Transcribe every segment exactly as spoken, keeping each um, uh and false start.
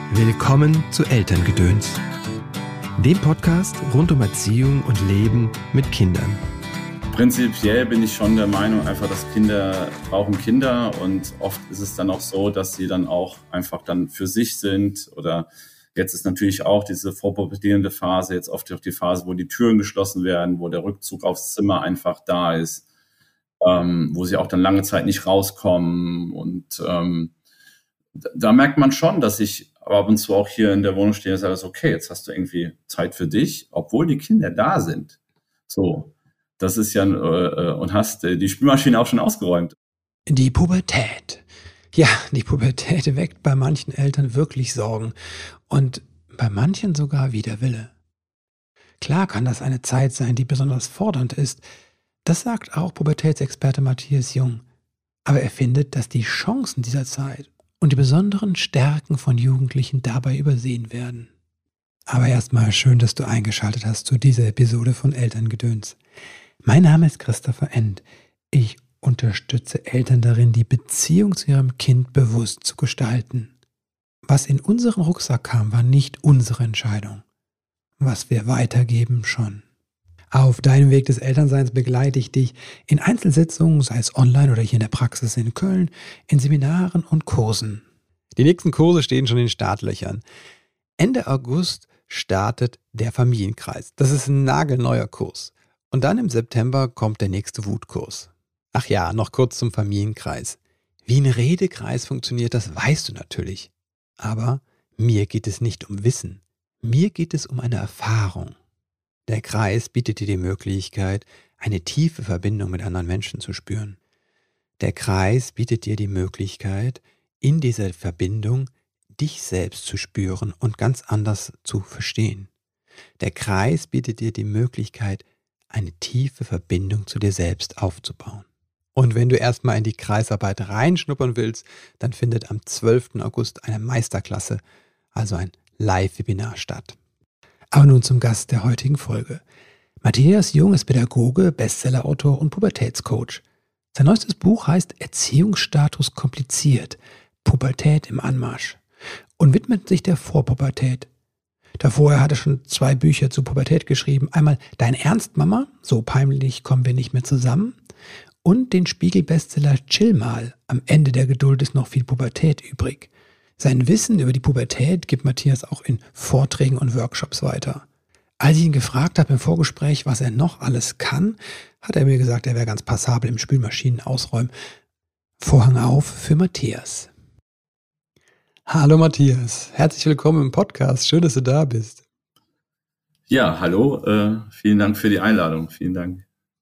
Willkommen zu Elterngedöns, dem Podcast rund um Erziehung und Leben mit Kindern. Prinzipiell bin ich schon der Meinung, einfach, dass Kinder brauchen Kinder, und oft ist es dann auch so, dass sie dann auch einfach dann für sich sind. Oder jetzt ist natürlich auch diese vorpubertierende Phase, jetzt oft auch die Phase, wo die Türen geschlossen werden, wo der Rückzug aufs Zimmer einfach da ist, ähm, wo sie auch dann lange Zeit nicht rauskommen. Und ähm, da, da merkt man schon, dass ich ab und zu auch hier in der Wohnung stehe und sage, okay, jetzt hast du irgendwie Zeit für dich, obwohl die Kinder da sind. So. Das ist ja, äh, und hast äh, die Spülmaschine auch schon ausgeräumt. Die Pubertät. Ja, die Pubertät weckt bei manchen Eltern wirklich Sorgen und bei manchen sogar Widerwille. Klar kann das eine Zeit sein, die besonders fordernd ist. Das sagt auch Pubertätsexperte Matthias Jung. Aber er findet, dass die Chancen dieser Zeit und die besonderen Stärken von Jugendlichen dabei übersehen werden. Aber erstmal schön, dass du eingeschaltet hast zu dieser Episode von Elterngedöns. Mein Name ist Christopher End. Ich unterstütze Eltern darin, die Beziehung zu ihrem Kind bewusst zu gestalten. Was in unseren Rucksack kam, war nicht unsere Entscheidung. Was wir weitergeben, schon. Auf deinem Weg des Elternseins begleite ich dich in Einzelsitzungen, sei es online oder hier in der Praxis in Köln, in Seminaren und Kursen. Die nächsten Kurse stehen schon in den Startlöchern. Ende August startet der Familienkreis. Das ist ein nagelneuer Kurs. Und dann im September kommt der nächste Wutkurs. Ach ja, noch kurz zum Familienkreis. Wie ein Redekreis funktioniert, das weißt du natürlich. Aber mir geht es nicht um Wissen. Mir geht es um eine Erfahrung. Der Kreis bietet dir die Möglichkeit, eine tiefe Verbindung mit anderen Menschen zu spüren. Der Kreis bietet dir die Möglichkeit, in dieser Verbindung dich selbst zu spüren und ganz anders zu verstehen. Der Kreis bietet dir die Möglichkeit, eine tiefe Verbindung zu dir selbst aufzubauen. Und wenn du erstmal in die Kreisarbeit reinschnuppern willst, dann findet am zwölften August eine Meisterklasse, also ein Live-Webinar statt. Aber nun zum Gast der heutigen Folge. Matthias Jung ist Pädagoge, Bestsellerautor und Pubertätscoach. Sein neuestes Buch heißt Erziehungsstatus kompliziert, Pubertät im Anmarsch und widmet sich der Vorpubertät. Davor hat er schon zwei Bücher zur Pubertät geschrieben. Einmal Dein Ernst, Mama? So peinlich kommen wir nicht mehr zusammen. Und den Spiegel-Bestseller Chill mal. Am Ende der Geduld ist noch viel Pubertät übrig. Sein Wissen über die Pubertät gibt Matthias auch in Vorträgen und Workshops weiter. Als ich ihn gefragt habe im Vorgespräch, was er noch alles kann, hat er mir gesagt, er wäre ganz passabel im Spülmaschinen ausräumen. Vorhang auf für Matthias. Hallo Matthias, herzlich willkommen im Podcast. Schön, dass du da bist. Ja, hallo, äh, vielen Dank für die Einladung, vielen Dank.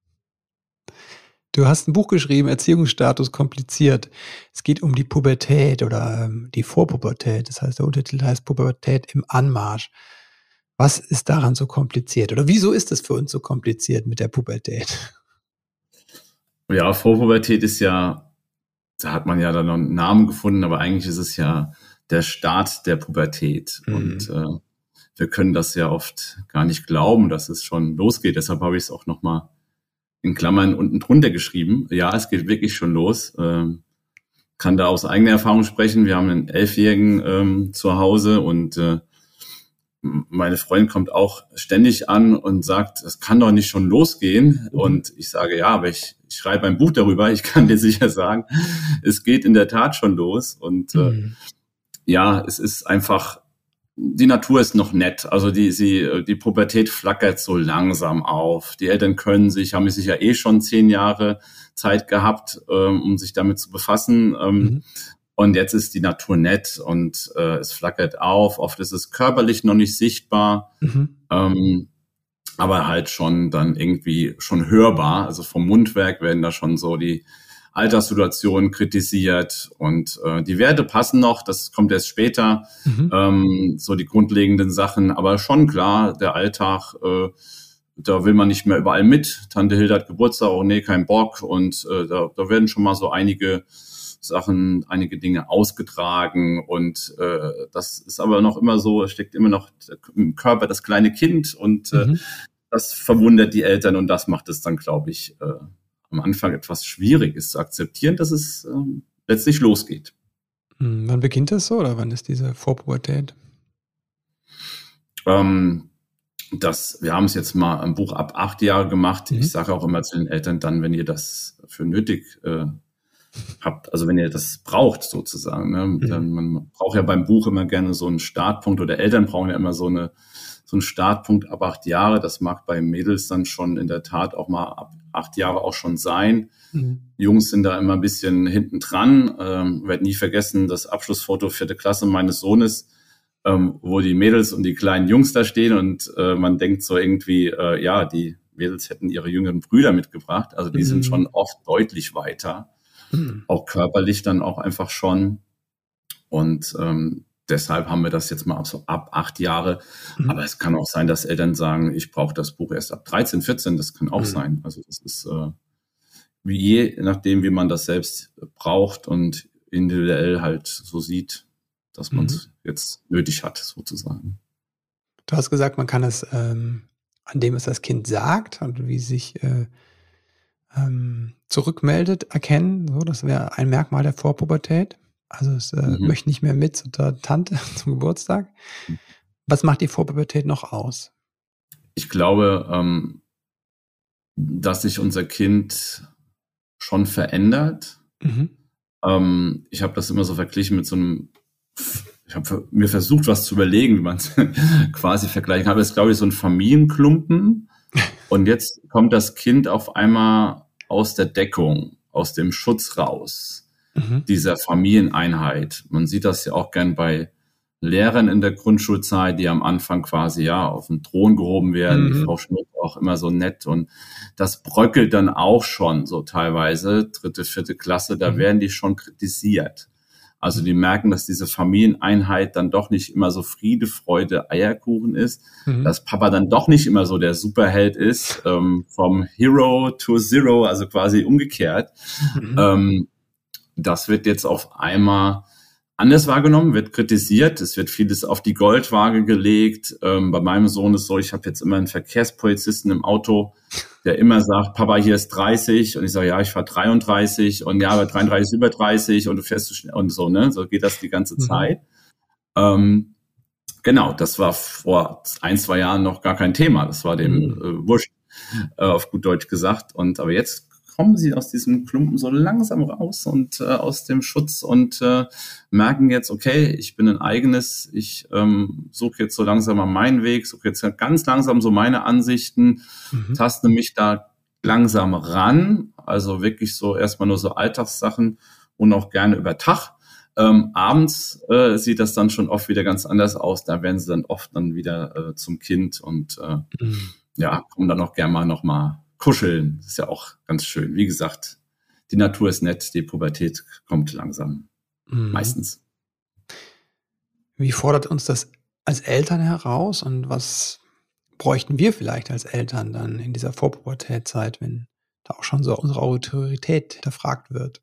Du hast ein Buch geschrieben, Erziehungsstatus kompliziert. Es geht um die Pubertät oder ähm, die Vorpubertät. Das heißt, der Untertitel heißt Pubertät im Anmarsch. Was ist daran so kompliziert? Oder wieso ist es für uns so kompliziert mit der Pubertät? Ja, Vorpubertät ist ja, da hat man ja dann noch einen Namen gefunden, aber eigentlich ist es ja der Start der Pubertät. Mhm. Und äh, wir können das ja oft gar nicht glauben, dass es schon losgeht. Deshalb habe ich es auch nochmal in Klammern unten drunter geschrieben. Ja, es geht wirklich schon los. Ähm, kann da aus eigener Erfahrung sprechen. Wir haben einen Elfjährigen ähm, zu Hause, und äh, meine Freundin kommt auch ständig an und sagt, das kann doch nicht schon losgehen. Mhm. Und ich sage, ja, aber ich, ich schreibe ein Buch darüber. Ich kann dir sicher sagen, es geht in der Tat schon los. Und äh, mhm. ja, es ist einfach, die Natur ist noch nett. Also die, sie, die Pubertät flackert so langsam auf. Die Eltern können sich, haben sich ja eh schon zehn Jahre Zeit gehabt, ähm, um sich damit zu befassen. Ähm, mhm. Und jetzt ist die Natur nett und äh, es flackert auf. Oft ist es körperlich noch nicht sichtbar, mhm. ähm, aber halt schon dann irgendwie schon hörbar. Also vom Mundwerk werden da schon so die Alterssituation kritisiert, und äh, die Werte passen noch, das kommt erst später, mhm. ähm, so die grundlegenden Sachen, aber schon klar, der Alltag, äh, da will man nicht mehr überall mit. Tante Hilde hat Geburtstag, oh nee, kein Bock, und äh, da, da werden schon mal so einige Sachen, einige Dinge ausgetragen, und äh, das ist aber noch immer so, steckt immer noch im Körper das kleine Kind, und äh, mhm. das verwundert die Eltern, und das macht es dann, glaube ich, äh, am Anfang etwas schwierig ist zu akzeptieren, dass es ähm, letztlich losgeht. Hm, wann beginnt das so oder wann ist diese Vorpubertät? Ähm, das, wir haben es jetzt mal im Buch ab acht Jahre gemacht. Mhm. Ich sage auch immer zu den Eltern dann, wenn ihr das für nötig äh, habt, also wenn ihr das braucht sozusagen, ne? Mhm. Dann, man braucht ja beim Buch immer gerne so einen Startpunkt oder Eltern brauchen ja immer so eine so einen Startpunkt ab acht Jahre. Das mag bei Mädels dann schon in der Tat auch mal ab acht Jahre auch schon sein. Mhm. Jungs sind da immer ein bisschen hinten dran. Ähm, werde nie vergessen, das Abschlussfoto vierte Klasse meines Sohnes, ähm, wo die Mädels und die kleinen Jungs da stehen und äh, man denkt so irgendwie, äh, ja, die Mädels hätten ihre jüngeren Brüder mitgebracht. Also die Mhm. sind schon oft deutlich weiter. Mhm. Auch körperlich dann auch einfach schon. Und ähm, deshalb haben wir das jetzt mal ab, so ab acht Jahre. Mhm. Aber es kann auch sein, dass Eltern sagen, ich brauche das Buch erst ab dreizehn, vierzehn. Das kann auch Mhm. sein. Also das ist äh, wie je nachdem, wie man das selbst braucht und individuell halt so sieht, dass man es Mhm. jetzt nötig hat, sozusagen. Du hast gesagt, man kann es, ähm, an dem es das Kind sagt und wie sich äh, ähm, zurückmeldet, erkennen. So, das wäre ein Merkmal der Vorpubertät. Also es äh, Mhm. möchte nicht mehr mit zu der Tante zum Geburtstag. Was macht die Vorpubertät noch aus? Ich glaube, ähm, dass sich unser Kind schon verändert. Mhm. Ähm, ich habe das immer so verglichen mit so einem, ich habe mir versucht, was zu überlegen, wie man es quasi vergleichen kann. Das ist, glaube ich, so ein Familienklumpen. Und jetzt kommt das Kind auf einmal aus der Deckung, aus dem Schutz raus, Mhm. dieser Familieneinheit. Man sieht das ja auch gern bei Lehrern in der Grundschulzeit, die am Anfang quasi ja auf den Thron gehoben werden. Mhm. Die Frau Schmidt auch immer so nett und das bröckelt dann auch schon so teilweise, dritte, vierte Klasse, da Mhm. werden die schon kritisiert. Also die merken, dass diese Familieneinheit dann doch nicht immer so Friede, Freude, Eierkuchen ist, Mhm. dass Papa dann doch nicht immer so der Superheld ist, ähm, vom Hero to Zero, also quasi umgekehrt. Mhm. Ähm, das wird jetzt auf einmal anders wahrgenommen, wird kritisiert. Es wird vieles auf die Goldwaage gelegt. Ähm, bei meinem Sohn ist so, ich habe jetzt immer einen Verkehrspolizisten im Auto, der immer sagt, Papa, hier ist dreißig. Und ich sage, ja, ich fahre dreiunddreißig. Und ja, aber dreiunddreißig ist über dreißig und du fährst zu schnell und so, ne? So geht das die ganze Mhm. Zeit. Ähm, genau, das war vor ein, zwei Jahren noch gar kein Thema. Das war dem Mhm. äh, wurscht, äh, auf gut Deutsch gesagt. Und aber jetzt kommen sie aus diesem Klumpen so langsam raus und äh, aus dem Schutz und äh, merken jetzt, okay, ich bin ein eigenes, ich ähm, suche jetzt so langsam mal meinen Weg, suche jetzt ganz langsam so meine Ansichten, Mhm. taste mich da langsam ran, also wirklich so erstmal nur so Alltagssachen und auch gerne über Tag. Ähm, abends äh, sieht das dann schon oft wieder ganz anders aus, da werden sie dann oft dann wieder äh, zum Kind und äh, Mhm. ja, kommen dann auch gerne mal noch mal kuscheln. Das ist ja auch ganz schön. Wie gesagt, die Natur ist nett, die Pubertät kommt langsam. Mhm. Meistens. Wie fordert uns das als Eltern heraus und was bräuchten wir vielleicht als Eltern dann in dieser Vorpubertätzeit, wenn da auch schon so unsere Autorität hinterfragt wird?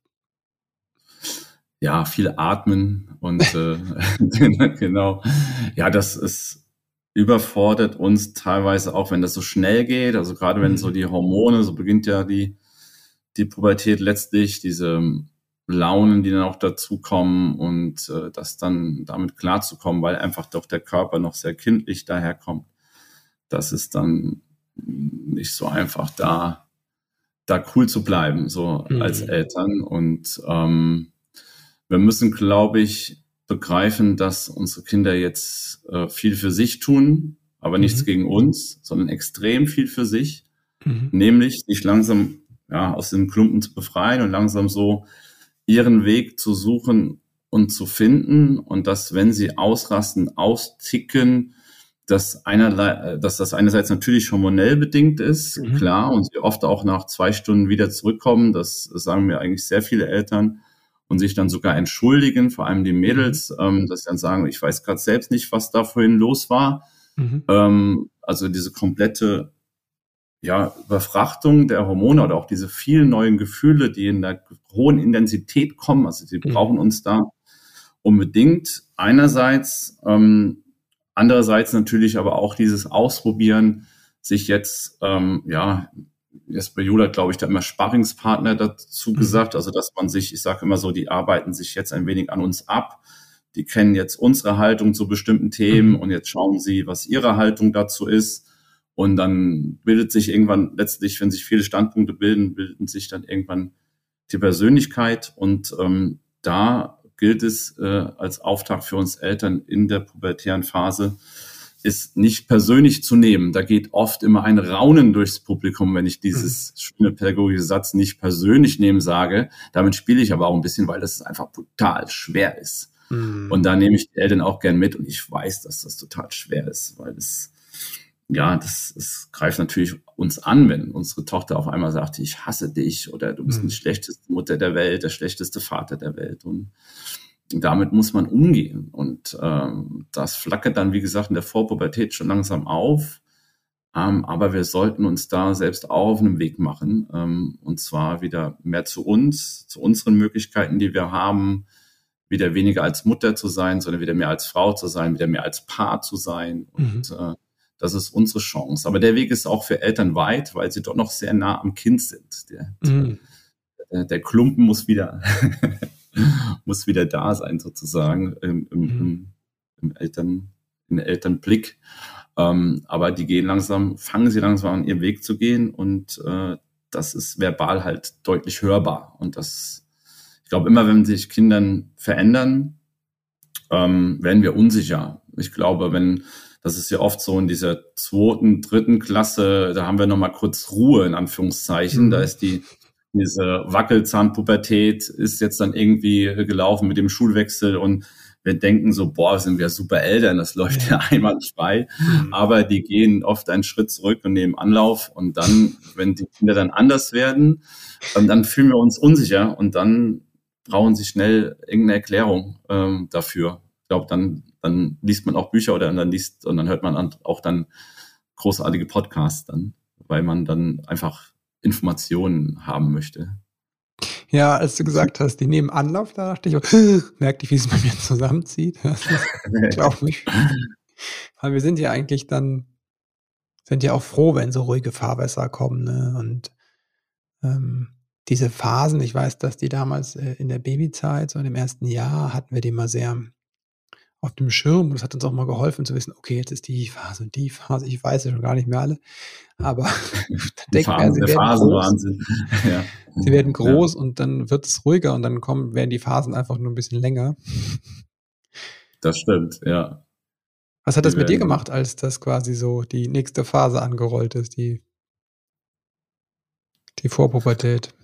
Ja, viel atmen und äh, genau. Ja, das ist überfordert uns teilweise auch, wenn das so schnell geht. Also gerade wenn so Mhm. die Hormone, so beginnt ja die die Pubertät letztlich, diese Launen, die dann auch dazukommen und äh, das dann damit klarzukommen, weil einfach doch der Körper noch sehr kindlich daherkommt. Das ist dann nicht so einfach, da, da cool zu bleiben, so als Mhm. Eltern. Und ähm, wir müssen, glaube ich, begreifen, dass unsere Kinder jetzt äh, viel für sich tun, aber nichts Mhm. gegen uns, sondern extrem viel für sich, Mhm. nämlich sich langsam ja, aus dem Klumpen zu befreien und langsam so ihren Weg zu suchen und zu finden und dass, wenn sie ausrasten, austicken, dass, einerlei, dass das einerseits natürlich hormonell bedingt ist, Mhm. klar, und sie oft auch nach zwei Stunden wieder zurückkommen, das sagen mir eigentlich sehr viele Eltern und sich dann sogar entschuldigen, vor allem die Mädels, Mhm. ähm, dass sie dann sagen, ich weiß gerade selbst nicht, was da vorhin los war. Mhm. Ähm, also diese komplette ja, Überfrachtung der Hormone oder auch diese vielen neuen Gefühle, die in der hohen Intensität kommen, also die brauchen Mhm. uns da unbedingt einerseits, ähm, andererseits natürlich aber auch dieses Ausprobieren, sich jetzt ähm, ja jetzt bei Jula, glaube ich, da immer Sparringspartner dazu Mhm. gesagt, also dass man sich, ich sage immer so, die arbeiten sich jetzt ein wenig an uns ab, die kennen jetzt unsere Haltung zu bestimmten Themen Mhm. und jetzt schauen sie, was ihre Haltung dazu ist und dann bildet sich irgendwann letztlich, wenn sich viele Standpunkte bilden, bilden sich dann irgendwann die Persönlichkeit und ähm, da gilt es äh, als Auftakt für uns Eltern in der pubertären Phase, ist nicht persönlich zu nehmen. Da geht oft immer ein Raunen durchs Publikum, wenn ich dieses schöne pädagogische Satz nicht persönlich nehmen sage. Damit spiele ich aber auch ein bisschen, weil das einfach brutal schwer ist. Mhm. Und da nehme ich die Eltern auch gern mit und ich weiß, dass das total schwer ist, weil es, ja, das, das greift natürlich uns an, wenn unsere Tochter auf einmal sagt, ich hasse dich oder du bist Mhm. die schlechteste Mutter der Welt, der schlechteste Vater der Welt und damit muss man umgehen. Und ähm, das flackert dann, wie gesagt, in der Vorpubertät schon langsam auf. Ähm, aber wir sollten uns da selbst auch auf einen Weg machen. Ähm, und zwar wieder mehr zu uns, zu unseren Möglichkeiten, die wir haben, wieder weniger als Mutter zu sein, sondern wieder mehr als Frau zu sein, wieder mehr als Paar zu sein. Und Mhm. äh, das ist unsere Chance. Aber der Weg ist auch für Eltern weit, weil sie doch noch sehr nah am Kind sind. Der, Mhm. der, der Klumpen muss wieder muss wieder da sein, sozusagen, im, im, Mhm. im, im Eltern, im Elternblick. Ähm, aber die gehen langsam, fangen sie langsam an, ihren Weg zu gehen und äh, das ist verbal halt deutlich hörbar. Und das, ich glaube, immer wenn sich Kindern verändern, ähm, werden wir unsicher. Ich glaube, wenn, das ist ja oft so in dieser zweiten, dritten Klasse, da haben wir nochmal kurz Ruhe, in Anführungszeichen. Mhm. Da ist die diese Wackelzahnpubertät ist jetzt dann irgendwie gelaufen mit dem Schulwechsel und wir denken so, boah, sind wir super Eltern, das läuft ja, Ja. einwandfrei. Mhm. Aber die gehen oft einen Schritt zurück und nehmen Anlauf und dann, wenn die Kinder dann anders werden, ähm, dann fühlen wir uns unsicher und dann brauchen sie schnell irgendeine Erklärung ähm, dafür. Ich glaube, dann, dann liest man auch Bücher oder dann liest und dann hört man an, auch dann großartige Podcasts dann, weil man dann einfach Informationen haben möchte. Ja, als du gesagt hast, die nehmen Anlauf, da dachte ich auch, merkte ich, wie es bei mir zusammenzieht. Das ist, glaube ich, weil wir sind ja eigentlich dann, sind ja auch froh, wenn so ruhige Fahrwässer kommen, ne? Und ähm, diese Phasen, ich weiß, dass die damals äh, in der Babyzeit, so in dem ersten Jahr, hatten wir die mal sehr auf dem Schirm. Und das hat uns auch mal geholfen zu wissen, okay, jetzt ist die Phase und die Phase. Ich weiß ja schon gar nicht mehr alle, aber dann Die denkt man ja, Phasen, sie der werden groß. Phasenwahnsinn. Ja. Sie werden Ja. groß und dann wird es ruhiger und dann kommen, werden die Phasen einfach nur ein bisschen länger. Das stimmt, ja. Was hat Die das mit dir werden, gemacht, als das quasi so die nächste Phase angerollt ist, die, die Vorpubertät?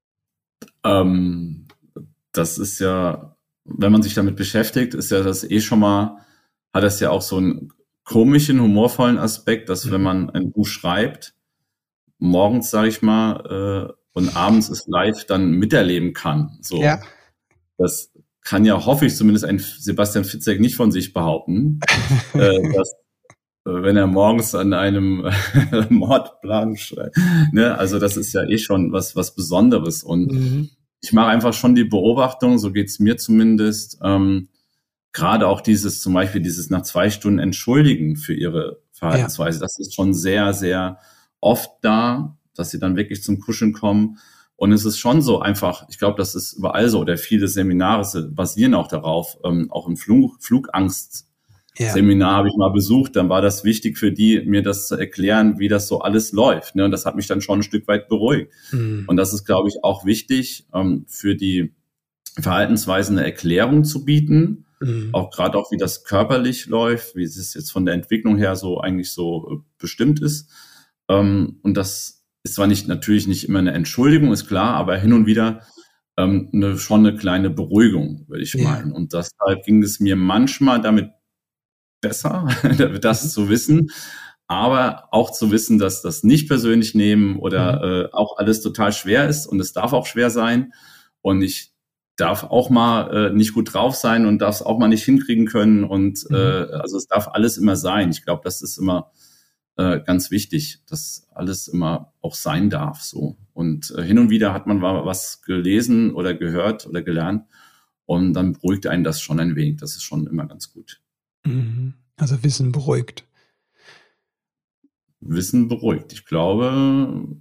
ähm, das ist ja, wenn man sich damit beschäftigt, ist ja das eh schon mal, hat das ja auch so einen komischen, humorvollen Aspekt, dass wenn Mhm. man ein Buch schreibt, morgens, sage ich mal, äh, und abends es live dann miterleben kann. So, Ja. das kann ja, hoffe ich zumindest, ein Sebastian Fitzek nicht von sich behaupten, äh, dass äh, wenn er morgens an einem Mordplan schreibt. Ne? Also das ist ja eh schon was, was Besonderes. Und Mhm. ich mache einfach schon die Beobachtung, so geht's mir zumindest, ähm, gerade auch dieses, zum Beispiel dieses nach zwei Stunden Entschuldigen für ihre Verhaltensweise, das ist schon sehr, sehr oft da, dass sie dann wirklich zum Kuscheln kommen. Und es ist schon so einfach, ich glaube, das ist überall so, oder viele Seminare basieren auch darauf, ähm, auch im Flug, Flugangst Ja. Seminar habe ich mal besucht, dann war das wichtig für die, mir das zu erklären, wie das so alles läuft. Ne? Und das hat mich dann schon ein Stück weit beruhigt. Mhm. Und das ist, glaube ich, auch wichtig, ähm, für die Verhaltensweisen eine Erklärung zu bieten. Mhm. Auch gerade auch, wie das körperlich läuft, wie es jetzt von der Entwicklung her so eigentlich so äh, bestimmt ist. Ähm, und das ist zwar nicht, natürlich nicht immer eine Entschuldigung, ist klar, aber hin und wieder ähm, eine, schon eine kleine Beruhigung, würde ich Ja. meinen. Und deshalb ging es mir manchmal damit besser, das Mhm. zu wissen, aber auch zu wissen, dass das nicht persönlich nehmen oder Mhm. äh, auch alles total schwer ist und es darf auch schwer sein und ich darf auch mal äh, nicht gut drauf sein und darf es auch mal nicht hinkriegen können und Mhm. äh, also es darf alles immer sein. Ich glaube, das ist immer äh, ganz wichtig, dass alles immer auch sein darf so. Und äh, hin und wieder hat man mal was gelesen oder gehört oder gelernt und dann beruhigt einen das schon ein wenig. Das ist schon immer ganz gut. Mhm. Also Wissen beruhigt. Wissen beruhigt. Ich glaube,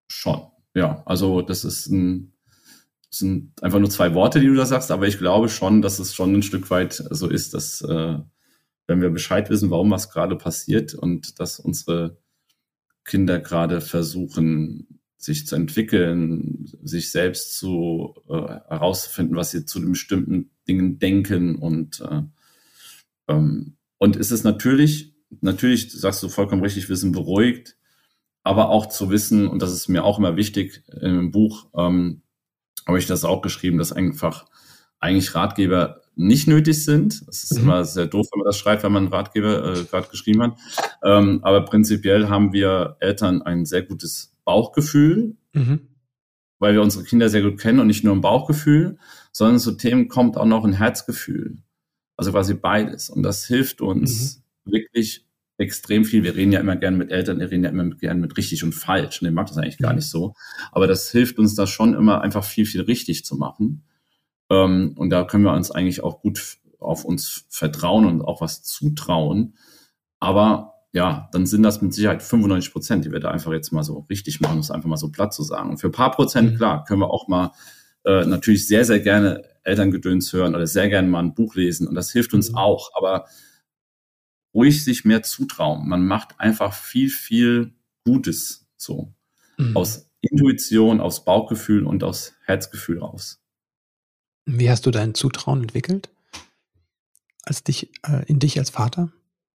Schon, ja. Also das ist ein, das sind einfach nur zwei Worte, die du da sagst, aber ich glaube schon, dass es schon ein Stück weit so ist, dass äh, wenn wir Bescheid wissen, warum was gerade passiert und dass unsere Kinder gerade versuchen, sich zu entwickeln, sich selbst zu äh, herauszufinden, was sie zu den bestimmten Dingen denken und äh, ähm, und es ist natürlich, natürlich sagst du vollkommen richtig, wir sind beruhigt, aber auch zu wissen, und das ist mir auch immer wichtig im Buch, ähm, habe ich das auch geschrieben, dass einfach eigentlich Ratgeber nicht nötig sind. Es ist mhm. immer sehr doof, wenn man das schreibt, wenn man einen Ratgeber äh, gerade geschrieben hat. Ähm, aber prinzipiell haben wir Eltern ein sehr gutes Bauchgefühl, mhm. weil wir unsere Kinder sehr gut kennen und nicht nur ein Bauchgefühl, sondern zu Themen kommt auch noch ein Herzgefühl. Also quasi beides. Und das hilft uns mhm. wirklich extrem viel. Wir reden ja immer gerne mit Eltern, wir reden ja immer gerne mit richtig und falsch. Und ich mag das eigentlich gar nicht so. Aber das hilft uns da schon immer einfach viel, viel richtig zu machen. Ähm, und da können wir uns eigentlich auch gut auf uns vertrauen und auch was zutrauen. Aber ja, dann sind das mit Sicherheit fünfundneunzig Prozent, die wir da einfach jetzt mal so richtig machen, um es einfach mal so platt zu sagen. Und für ein paar Prozent, mhm. klar, können wir auch mal äh, natürlich sehr, sehr gerne Elterngedöns hören oder sehr gerne mal ein Buch lesen. Und das hilft uns mhm. auch. Aber ruhig sich mehr zutrauen. Man macht einfach viel, viel Gutes so. Mhm. Aus Intuition, aus Bauchgefühl und aus Herzgefühl raus. Wie hast du dein Zutrauen entwickelt? Als dich, äh, in dich als Vater?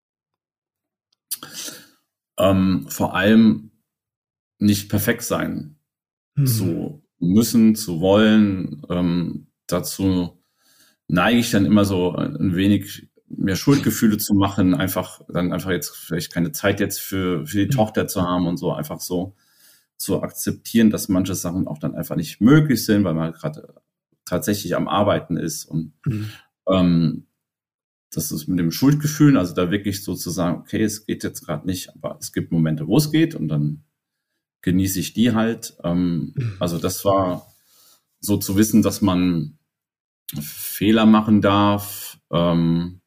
Ähm, vor allem nicht perfekt sein mhm. zu müssen, zu wollen. Ähm, dazu neige ich dann immer so ein wenig mehr Schuldgefühle zu machen, einfach dann einfach jetzt vielleicht keine Zeit jetzt für, für die mhm. Tochter zu haben und so einfach so zu akzeptieren, dass manche Sachen auch dann einfach nicht möglich sind, weil man gerade tatsächlich am Arbeiten ist und mhm. ähm, das ist mit dem Schuldgefühl, also da wirklich so zu sagen, okay, es geht jetzt gerade nicht, aber es gibt Momente, wo es geht und dann genieße ich die halt. Ähm, mhm. Also das war so zu wissen, dass man Fehler machen darf. Ähm,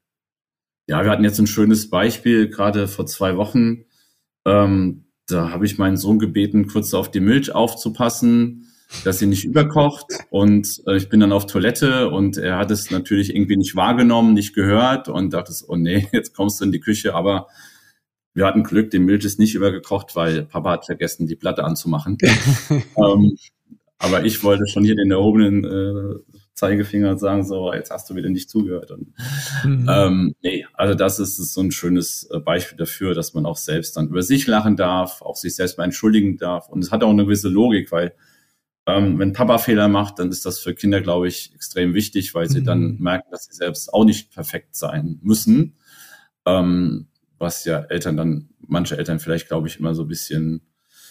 ja, wir hatten jetzt ein schönes Beispiel, gerade vor zwei Wochen. Ähm, da habe ich meinen Sohn gebeten, kurz auf die Milch aufzupassen, dass sie nicht überkocht. Und äh, ich bin dann auf Toilette und er hat es natürlich irgendwie nicht wahrgenommen, nicht gehört und dachte, oh nee, jetzt kommst du in die Küche. Aber wir hatten Glück, die Milch ist nicht übergekocht, weil Papa hat vergessen, die Platte anzumachen. ähm, aber ich wollte schon hier den erhobenen äh, Zeigefinger sagen, so, jetzt hast du wieder nicht zugehört. Und, mhm. ähm, nee, also das ist, ist so ein schönes Beispiel dafür, dass man auch selbst dann über sich lachen darf, auch sich selbst mal entschuldigen darf. Und es hat auch eine gewisse Logik, weil ähm, wenn Papa Fehler macht, dann ist das für Kinder, glaube ich, extrem wichtig, weil sie mhm. dann merken, dass sie selbst auch nicht perfekt sein müssen. Ähm, was ja Eltern dann, manche Eltern vielleicht, glaube ich, immer so ein bisschen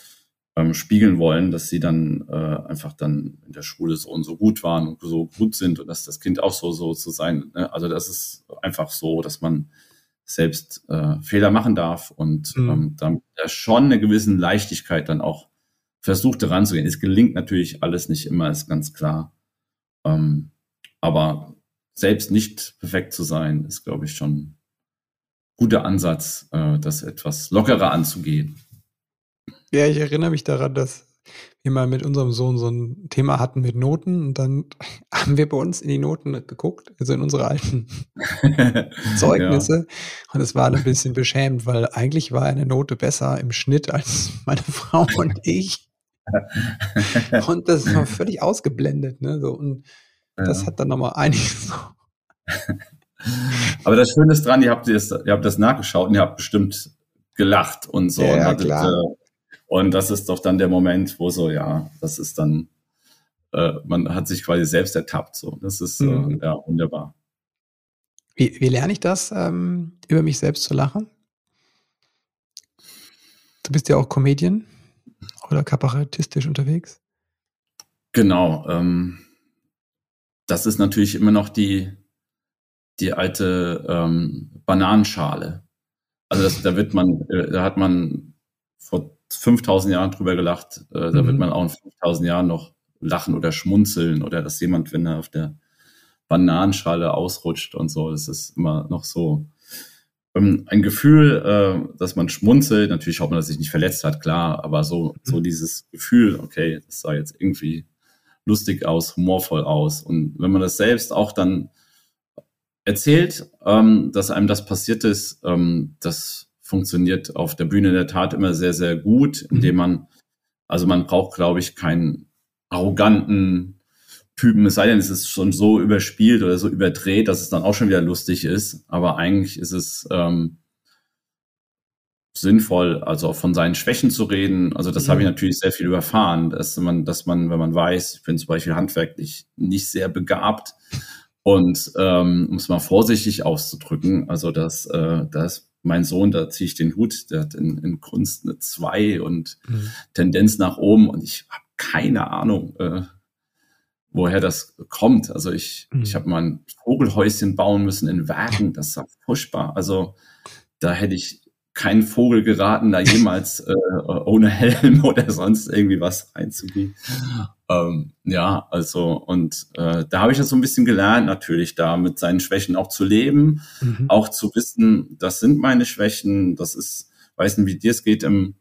ähm, spiegeln wollen, dass sie dann äh, einfach dann in der Schule so und so gut waren und so gut sind und dass das Kind auch so so zu sein. Ne? Also das ist einfach so, dass man selbst äh, Fehler machen darf und mhm. ähm, dann ja schon eine gewisse Leichtigkeit dann auch versucht, daran zu gehen. Es gelingt natürlich alles nicht immer, ist ganz klar. Ähm, aber selbst nicht perfekt zu sein, ist, glaube ich, schon ein guter Ansatz, äh, das etwas lockerer anzugehen. Ja, ich erinnere mich daran, dass wir mal mit unserem Sohn so ein Thema hatten mit Noten und dann haben wir bei uns in die Noten geguckt, also in unsere alten Zeugnisse ja. und es war ein bisschen beschämend, weil eigentlich war eine Note besser im Schnitt als meine Frau und ich und das war völlig ausgeblendet, ne, so und ja. das hat dann nochmal einiges so. Aber das Schöne ist dran, ihr habt das, ihr habt das nachgeschaut und ihr habt bestimmt gelacht und so. Ja, und, hattet, klar. Äh, und das ist doch dann der Moment, wo so, ja, das ist dann, äh, man hat sich quasi selbst ertappt. So, das ist mhm. äh, ja wunderbar. Wie, wie lerne ich das, ähm, über mich selbst zu lachen? Du bist ja auch Comedian oder kabarettistisch unterwegs. Genau. Ähm, das ist natürlich immer noch die die alte ähm, Bananenschale. Also das, da wird man, äh, da hat man vor fünftausend Jahren drüber gelacht. Äh, da mhm. wird man auch in fünftausend Jahren noch lachen oder schmunzeln oder dass jemand, wenn er auf der Bananenschale ausrutscht und so, das ist immer noch so ähm, ein Gefühl, äh, dass man schmunzelt. Natürlich hofft man, dass sich nicht verletzt hat, klar, aber so, so dieses Gefühl, okay, das sah jetzt irgendwie lustig aus, humorvoll aus. Und wenn man das selbst auch dann erzählt, ähm, dass einem das passiert ist, ähm, das funktioniert auf der Bühne in der Tat immer sehr, sehr gut, indem man, also man braucht, glaube ich, keinen arroganten Typen, es sei denn, es ist schon so überspielt oder so überdreht, dass es dann auch schon wieder lustig ist. Aber eigentlich ist es ähm, sinnvoll, also auch von seinen Schwächen zu reden. Also das mhm. habe ich natürlich sehr viel überfahren, dass man, dass man, wenn man weiß, ich bin zum Beispiel handwerklich nicht sehr begabt und ähm, um es mal vorsichtig auszudrücken, also dass äh, das mein Sohn, da ziehe ich den Hut, der hat in, in Kunst eine zwei und mhm. Tendenz nach oben und ich habe keine Ahnung, äh, woher das kommt. Also ich, mhm. ich habe mal ein Vogelhäuschen bauen müssen in Werken, das war furchtbar. Also da hätte ich keinen Vogel geraten, da jemals äh, ohne Helm oder sonst irgendwie was reinzugehen. Ähm, ja, also und äh, da habe ich das so ein bisschen gelernt, natürlich da mit seinen Schwächen auch zu leben, mhm. auch zu wissen, das sind meine Schwächen, das ist, weiß nicht, wie dir es geht, im,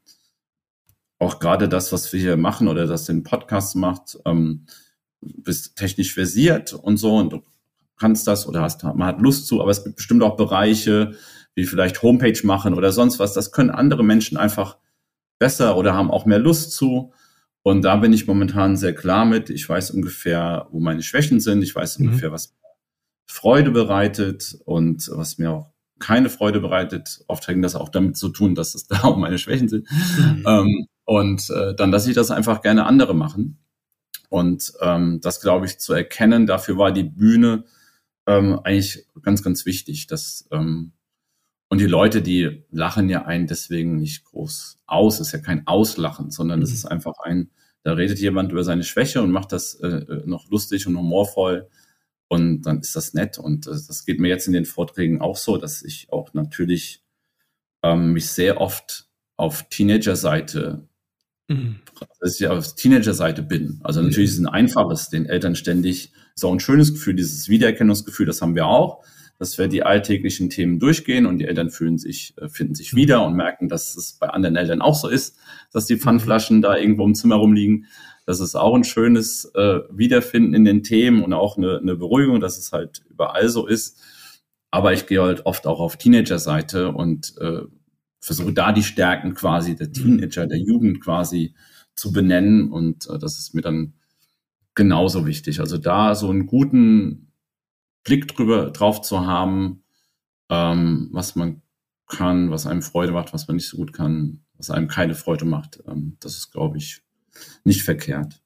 auch gerade das, was wir hier machen oder das den Podcast macht, ähm, bist technisch versiert und so und du kannst das oder hast, man hat Lust zu, aber es gibt bestimmt auch Bereiche, wie vielleicht Homepage machen oder sonst was, das können andere Menschen einfach besser oder haben auch mehr Lust zu. Und da bin ich momentan sehr klar mit. Ich weiß ungefähr, wo meine Schwächen sind. Ich weiß mhm. ungefähr, was mir Freude bereitet und was mir auch keine Freude bereitet. Oft hängt das auch damit zu tun, dass es da auch meine Schwächen sind. Mhm. Ähm, und äh, dann lasse ich das einfach gerne andere machen. Und ähm, das, glaube ich, zu erkennen, dafür war die Bühne ähm, eigentlich ganz, ganz wichtig. Dass, ähm, und die Leute, die lachen ja einen deswegen nicht groß aus. Es ist ja kein Auslachen, sondern mhm. es ist einfach ein, da redet jemand über seine Schwäche und macht das äh, noch lustig und humorvoll. Und dann ist das nett. Und äh, das geht mir jetzt in den Vorträgen auch so, dass ich auch natürlich ähm, mich sehr oft auf Teenager-Seite dass ich auf Teenager-Seite bin. Also natürlich ist es ein einfaches, den Eltern ständig, ist auch ein schönes Gefühl, dieses Wiedererkennungsgefühl, das haben wir auch, dass wir die alltäglichen Themen durchgehen und die Eltern fühlen sich, finden sich wieder und merken, dass es bei anderen Eltern auch so ist, dass die Pfandflaschen da irgendwo im Zimmer rumliegen. Das ist auch ein schönes äh, Wiederfinden in den Themen und auch eine, eine Beruhigung, dass es halt überall so ist. Aber ich gehe halt oft auch auf Teenager-Seite und äh, versuche da die Stärken quasi der Teenager, der Jugend quasi zu benennen und äh, das ist mir dann genauso wichtig. Also da so einen guten Blick drüber drauf zu haben, ähm, was man kann, was einem Freude macht, was man nicht so gut kann, was einem keine Freude macht, ähm, das ist, glaube ich, nicht verkehrt.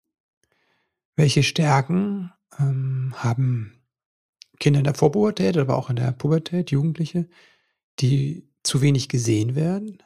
Welche Stärken ähm, haben Kinder in der Vorpubertät, aber auch in der Pubertät, Jugendliche, die zu wenig gesehen werden?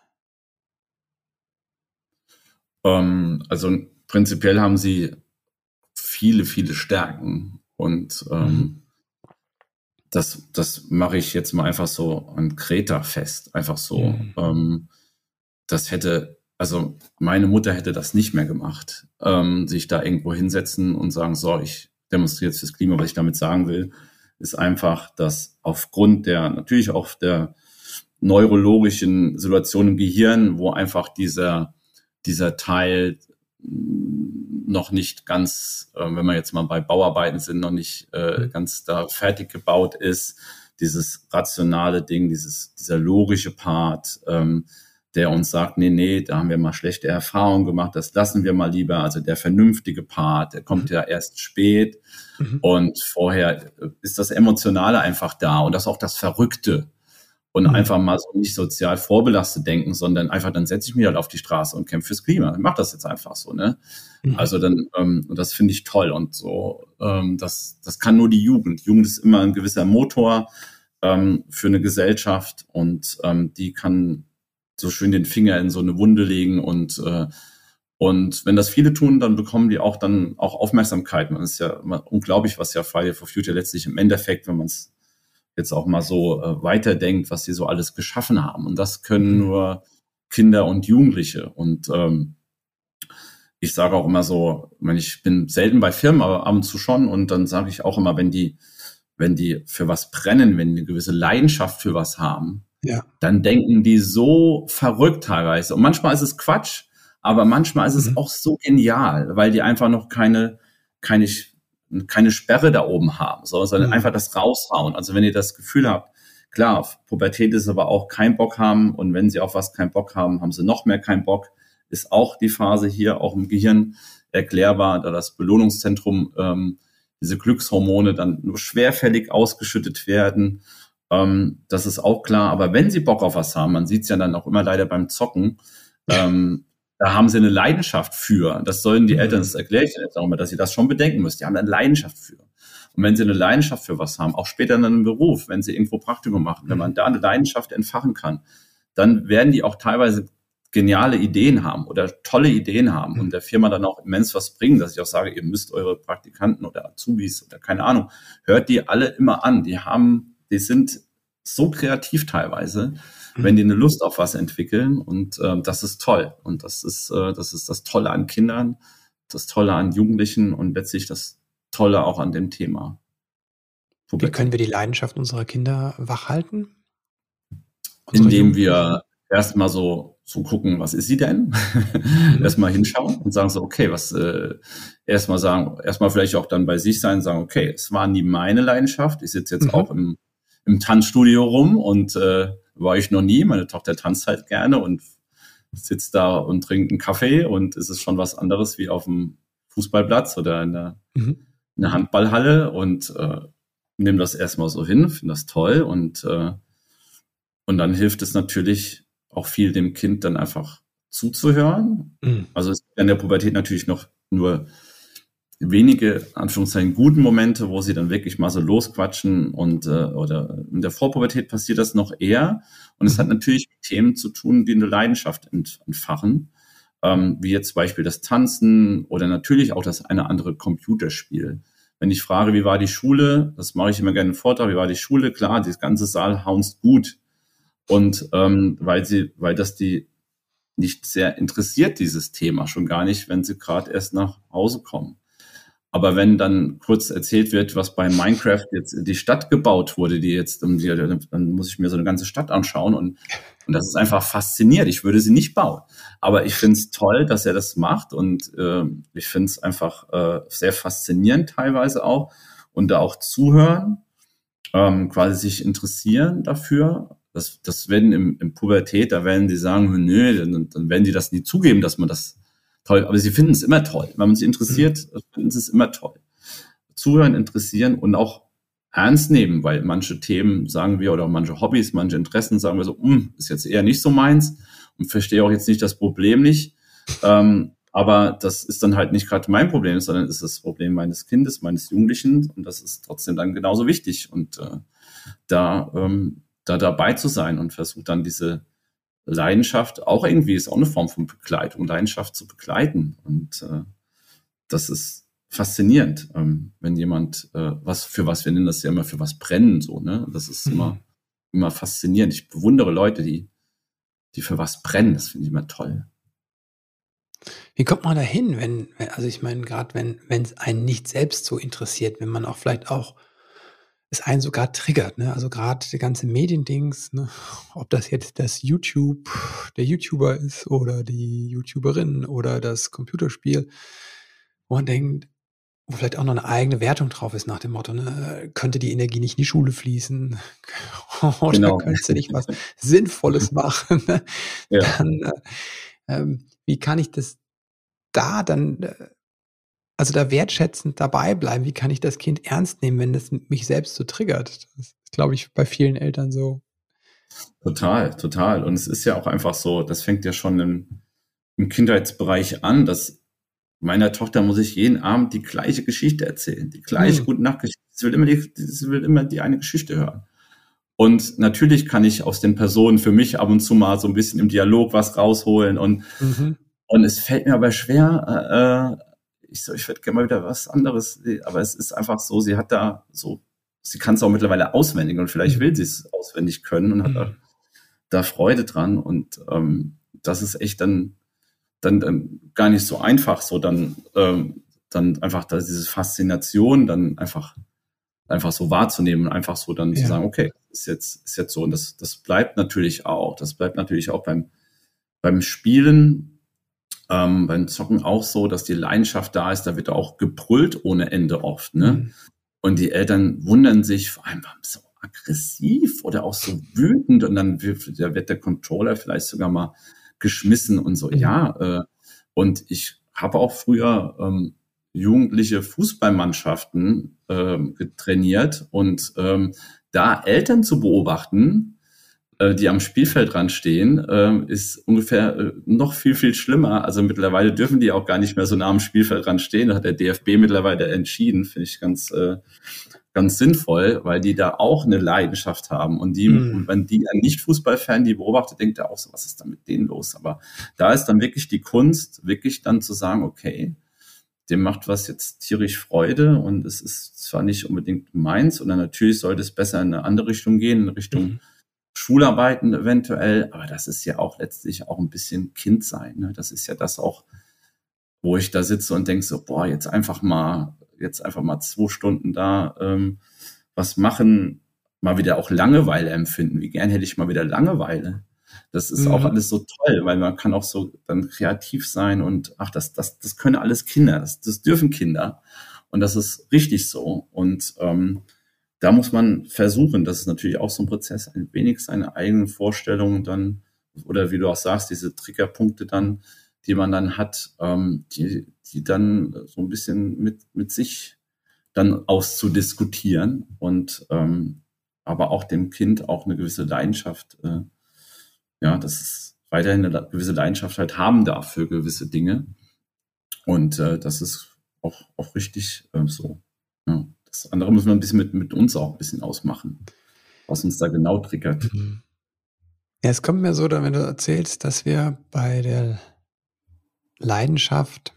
Ähm, also prinzipiell haben sie viele, viele Stärken und ähm, mhm. das, das mache ich jetzt mal einfach so an Kreta fest, einfach so. Mhm. Ähm, das hätte, also meine Mutter hätte das nicht mehr gemacht, ähm, sich da irgendwo hinsetzen und sagen, so, ich demonstriere jetzt fürs Klima, was ich damit sagen will, ist einfach, dass aufgrund der, natürlich auch der neurologischen Situation im Gehirn, wo einfach dieser, dieser Teil noch nicht ganz, äh, wenn wir jetzt mal bei Bauarbeiten sind, noch nicht äh, ganz da fertig gebaut ist, dieses rationale Ding, dieses, dieser logische Part, ähm, der uns sagt, nee, nee, da haben wir mal schlechte Erfahrungen gemacht, das lassen wir mal lieber. Also der vernünftige Part, der kommt mhm. ja erst spät mhm. und vorher ist das Emotionale einfach da und das auch das Verrückte. Und mhm. einfach mal so nicht sozial vorbelastet denken, sondern einfach, dann setze ich mich halt auf die Straße und kämpfe fürs Klima. Ich mache das jetzt einfach so, ne? Mhm. Also dann, ähm, und das finde ich toll. Und so, ähm, das, das kann nur die Jugend. Jugend ist immer ein gewisser Motor ähm, für eine Gesellschaft und ähm, die kann so schön den Finger in so eine Wunde legen und äh, und wenn das viele tun, dann bekommen die auch dann auch Aufmerksamkeit. Man ist ja immer unglaublich, was ja Friday for Future letztlich im Endeffekt, wenn man es jetzt auch mal so äh, weiterdenkt, was sie so alles geschaffen haben. Und das können nur Kinder und Jugendliche. Und ähm, ich sage auch immer so, ich, meine, ich bin selten bei Firmen, aber ab und zu schon. Und dann sage ich auch immer, wenn die, wenn die für was brennen, wenn die eine gewisse Leidenschaft für was haben, Ja. dann denken die so verrückt teilweise. Und manchmal ist es Quatsch, aber manchmal ist es Mhm. auch so genial, weil die einfach noch keine, keine, keine Sperre da oben haben, sondern Mhm. einfach das raushauen. Also wenn ihr das Gefühl habt, klar, Pubertät ist aber auch kein Bock haben, und wenn sie auf was keinen Bock haben, haben sie noch mehr keinen Bock, ist auch die Phase hier auch im Gehirn erklärbar, da das Belohnungszentrum, ähm, diese Glückshormone dann nur schwerfällig ausgeschüttet werden. Ähm, das ist auch klar. Aber wenn sie Bock auf was haben, man sieht es ja dann auch immer leider beim Zocken, ähm, da haben sie eine Leidenschaft für. Das sollen die Mhm. Eltern, das erkläre ich jetzt auch immer, dass sie das schon bedenken müssen. Die haben eine Leidenschaft für. Und wenn sie eine Leidenschaft für was haben, auch später in einem Beruf, wenn sie irgendwo Praktikum machen, wenn man da eine Leidenschaft entfachen kann, dann werden die auch teilweise geniale Ideen haben oder tolle Ideen haben und der Firma dann auch immens was bringen, dass ich auch sage, ihr müsst eure Praktikanten oder Azubis oder keine Ahnung, hört die alle immer an. Die haben, die sind so kreativ teilweise, wenn die eine Lust auf was entwickeln, und äh, das ist toll. Und das ist, äh, das ist das Tolle an Kindern, das Tolle an Jugendlichen und letztlich das Tolle auch an dem Thema Wie können wir Pubertät. die Leidenschaft unserer Kinder wachhalten? Unsere Indem Jugendlichen? wir erstmal so, so gucken, was ist sie denn? Mhm. Erstmal hinschauen und sagen so, okay, was, äh, erstmal sagen, erstmal vielleicht auch dann bei sich sein, sagen, okay, es war nie meine Leidenschaft. Ich sitze jetzt Mhm. auch im, im Tanzstudio rum und äh, war ich noch nie. Meine Tochter tanzt halt gerne und sitzt da und trinkt einen Kaffee, und es ist schon was anderes wie auf dem Fußballplatz oder in der, Mhm. in der Handballhalle, und äh, nehme das erstmal so hin, finde das toll, und äh, und dann hilft es natürlich auch viel, dem Kind dann einfach zuzuhören. Mhm. Also es gibt in der Pubertät natürlich noch nur wenige, Anführungszeichen, guten Momente, wo sie dann wirklich mal so losquatschen, und äh, oder in der Vorpubertät passiert das noch eher. Und es hat Mhm. natürlich mit Themen zu tun, die eine Leidenschaft ent, entfachen, ähm, wie jetzt zum Beispiel das Tanzen oder natürlich auch das eine andere Computerspiel. Wenn ich frage, wie war die Schule, das mache ich immer gerne einen Vortrag, wie war die Schule? Klar, das ganze Saal haunst gut. Und ähm, weil sie, weil das die nicht sehr interessiert, dieses Thema, schon gar nicht, wenn sie gerade erst nach Hause kommen. Aber wenn dann kurz erzählt wird, was bei Minecraft jetzt die Stadt gebaut wurde, die jetzt, um die, dann muss ich mir so eine ganze Stadt anschauen, und, und das ist einfach faszinierend. Ich würde sie nicht bauen. Aber ich finde es toll, dass er das macht, und äh, ich finde es einfach äh, sehr faszinierend teilweise auch, und da auch zuhören, ähm, quasi sich interessieren dafür. Das, das werden im, im Pubertät, da werden die sagen, nö, dann, dann werden die das nie zugeben, dass man das toll, aber sie finden es immer toll. Wenn man sich interessiert, finden sie es immer toll. Zuhören, interessieren und auch ernst nehmen, weil manche Themen, sagen wir, oder manche Hobbys, manche Interessen, sagen wir so, hm, ist jetzt eher nicht so meins und verstehe auch jetzt nicht das Problem nicht. Ähm, aber das ist dann halt nicht gerade mein Problem, sondern ist das Problem meines Kindes, meines Jugendlichen, und das ist trotzdem dann genauso wichtig. Und äh, da, ähm, da dabei zu sein und versucht dann diese Leidenschaft, auch irgendwie ist auch eine Form von Begleitung, Leidenschaft zu begleiten. Und äh, das ist faszinierend, ähm, wenn jemand äh, was für was, wir nennen das ja immer für was brennen, so, ne? Das ist Mhm. immer, immer faszinierend. Ich bewundere Leute, die, die für was brennen. Das finde ich immer toll. Wie kommt man dahin, wenn, wenn- also ich meine, gerade wenn, wenn es einen nicht selbst so interessiert, wenn man auch vielleicht auch es einen sogar triggert, ne? Also gerade der ganze Mediendings, ne? Ob das jetzt das YouTube, der YouTuber ist oder die YouTuberin oder das Computerspiel, wo man denkt, wo vielleicht auch noch eine eigene Wertung drauf ist nach dem Motto, ne? Könnte die Energie nicht in die Schule fließen? Oder Genau. könntest du nicht was Sinnvolles machen, ne? Ja. Dann, äh, ähm, wie kann ich das da dann, äh also, da wertschätzend dabei bleiben? Wie kann ich das Kind ernst nehmen, wenn das m mich selbst so triggert? Das ist, glaube ich, bei vielen Eltern so. Total, total. Und es ist ja auch einfach so, das fängt ja schon im, im Kindheitsbereich an, dass meiner Tochter muss ich jeden Abend die gleiche Geschichte erzählen, die gleiche Mhm. Gute-Nacht-Geschichte. Sie will immer die, sie will immer die eine Geschichte hören. Und natürlich kann ich aus den Personen für mich ab und zu mal so ein bisschen im Dialog was rausholen, und, Mhm. und es fällt mir aber schwer, äh, ich so, ich würde gerne mal wieder was anderes, aber es ist einfach so, sie hat da so, sie kann es auch mittlerweile auswendig, und vielleicht Mhm. will sie es auswendig können und hat da, Mhm. da Freude dran, und ähm, das ist echt dann, dann, dann gar nicht so einfach, so dann, ähm, dann einfach da diese Faszination dann einfach einfach so wahrzunehmen und einfach so dann Ja. zu sagen, okay, ist jetzt, ist jetzt so. Und das, das bleibt natürlich auch. Das bleibt natürlich auch beim, beim Spielen, ähm, beim Zocken auch so, dass die Leidenschaft da ist. Da wird auch gebrüllt ohne Ende oft, ne? Mhm. Und die Eltern wundern sich vor allem, warum so aggressiv oder auch so wütend. Und dann wird, da wird der Controller vielleicht sogar mal geschmissen und so. Mhm. Ja, äh, und ich habe auch früher ähm, jugendliche Fußballmannschaften ähm, trainiert und ähm, da Eltern zu beobachten, äh, die am Spielfeldrand stehen, äh, ist ungefähr äh, noch viel, viel schlimmer. Also mittlerweile dürfen die auch gar nicht mehr so nah am Spielfeldrand stehen. Da hat der D F B mittlerweile entschieden, finde ich ganz, äh, ganz sinnvoll, weil die da auch eine Leidenschaft haben. Und die, Mhm. und wenn die ein Nicht-Fußball-Fan die beobachtet, denkt er auch so, was ist da mit denen los? Aber da ist dann wirklich die Kunst, wirklich dann zu sagen, okay, dem macht was jetzt tierisch Freude und es ist zwar nicht unbedingt meins, und dann natürlich sollte es besser in eine andere Richtung gehen, in Richtung Mhm. Schularbeiten eventuell, aber das ist ja auch letztlich auch ein bisschen Kind sein. Ne? Das ist ja das auch, wo ich da sitze und denke so, boah, jetzt einfach mal, jetzt einfach mal zwei Stunden da ähm, was machen, mal wieder auch Langeweile empfinden. Wie gern hätte ich mal wieder Langeweile. Das ist auch Mhm. alles so toll, weil man kann auch so dann kreativ sein und ach, das, das, das können alles Kinder, das, das dürfen Kinder. Und das ist richtig so. Und ähm, da muss man versuchen, das ist natürlich auch so ein Prozess, ein wenig seine eigenen Vorstellungen dann, oder wie du auch sagst, diese Triggerpunkte dann, die man dann hat, ähm, die, die dann so ein bisschen mit, mit sich dann auszudiskutieren und ähm, aber auch dem Kind auch eine gewisse Leidenschaft, äh, ja, dass es weiterhin eine gewisse Leidenschaft halt haben darf für gewisse Dinge. Und äh, das ist auch, auch richtig äh, so. Ja. Das andere müssen wir ein bisschen mit, mit uns auch ein bisschen ausmachen, was uns da genau triggert. Mhm. Ja, es kommt mir so, da, wenn du erzählst, dass wir bei der Leidenschaft,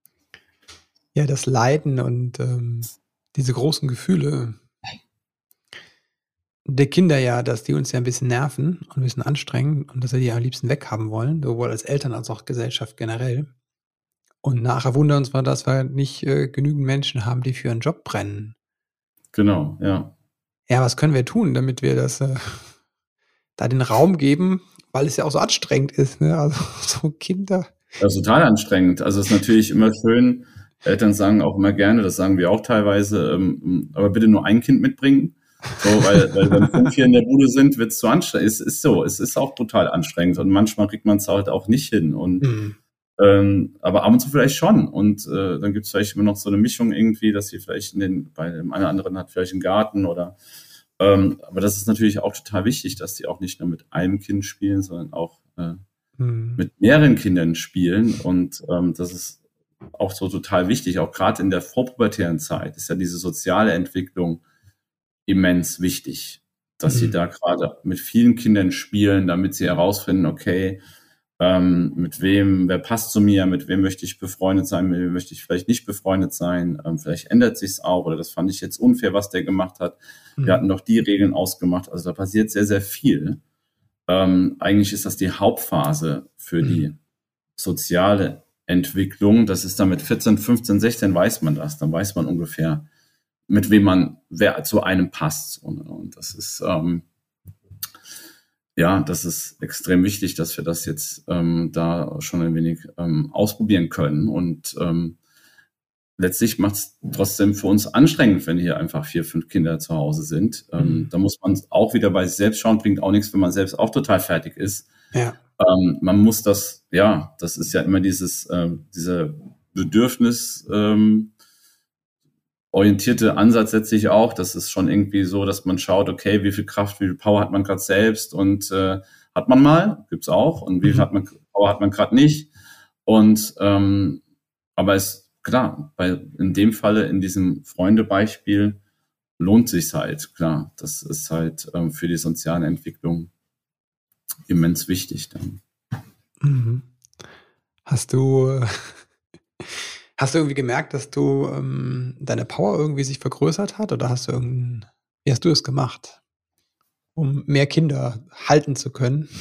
ja, das Leiden und ähm, diese großen Gefühle der Kinder ja, dass die uns ja ein bisschen nerven und ein bisschen anstrengen und dass wir die am liebsten weghaben wollen, sowohl als Eltern als auch Gesellschaft generell. Und nachher wundern uns wir, dass wir nicht äh, genügend Menschen haben, die für einen Job brennen. Genau, ja. Ja, was können wir tun, damit wir das äh, da den Raum geben, weil es ja auch so anstrengend ist, ne? Also so Kinder. Das ist total anstrengend. Also es ist natürlich immer schön, Eltern sagen auch immer gerne, das sagen wir auch teilweise, ähm, aber bitte nur ein Kind mitbringen. So, weil, weil wenn fünf hier in der Bude sind, wird es zu anstrengend. Es ist so, es ist auch total anstrengend und manchmal kriegt man es halt auch nicht hin. Und Mhm. ähm, aber ab und zu vielleicht schon. Und äh, dann gibt es vielleicht immer noch so eine Mischung irgendwie, dass sie vielleicht in den, bei dem einen oder anderen hat vielleicht einen Garten oder ähm, aber das ist natürlich auch total wichtig, dass die auch nicht nur mit einem Kind spielen, sondern auch äh, Mhm. mit mehreren Kindern spielen. Und ähm, das ist auch so total wichtig, auch gerade in der vorpubertären Zeit ist ja diese soziale Entwicklung immens wichtig, dass sie Mhm. da gerade mit vielen Kindern spielen, damit sie herausfinden, okay, ähm, mit wem, wer passt zu mir, mit wem möchte ich befreundet sein, mit wem möchte ich vielleicht nicht befreundet sein, ähm, vielleicht ändert sich's auch oder das fand ich jetzt unfair, was der gemacht hat. Wir Mhm. hatten doch die Regeln ausgemacht, also da passiert sehr, sehr viel. Ähm, eigentlich ist das die Hauptphase für Mhm. die soziale Entwicklung. Das ist dann mit vierzehn, fünfzehn, sechzehn weiß man das, dann weiß man ungefähr, mit wem man, wer zu einem passt. Und, und das ist, ähm, ja, das ist extrem wichtig, dass wir das jetzt ähm, da schon ein wenig ähm, ausprobieren können. Und ähm, letztlich macht es trotzdem für uns anstrengend, wenn hier einfach vier, fünf Kinder zu Hause sind. Ähm, Mhm. da muss man auch wieder bei sich selbst schauen, bringt auch nichts, wenn man selbst auch total fertig ist. Ja. Ähm, man muss das, ja, das ist ja immer dieses, ähm, dieser Bedürfnis, ähm, orientierte Ansatz setze ich auch. Das ist schon irgendwie so, dass man schaut, okay, wie viel Kraft, wie viel Power hat man gerade selbst und äh, hat man mal, gibt's auch, und wie viel Mhm. hat man Power hat man gerade nicht. Und ähm, aber es klar, bei in dem Falle in diesem Freundebeispiel lohnt sich's halt, klar. Das ist halt ähm, für die soziale Entwicklung immens wichtig dann. Mhm. Hast du hast du irgendwie gemerkt, dass du ähm, deine Power irgendwie sich vergrößert hat oder hast du irgend wie hast du es gemacht, um mehr Kinder halten zu können?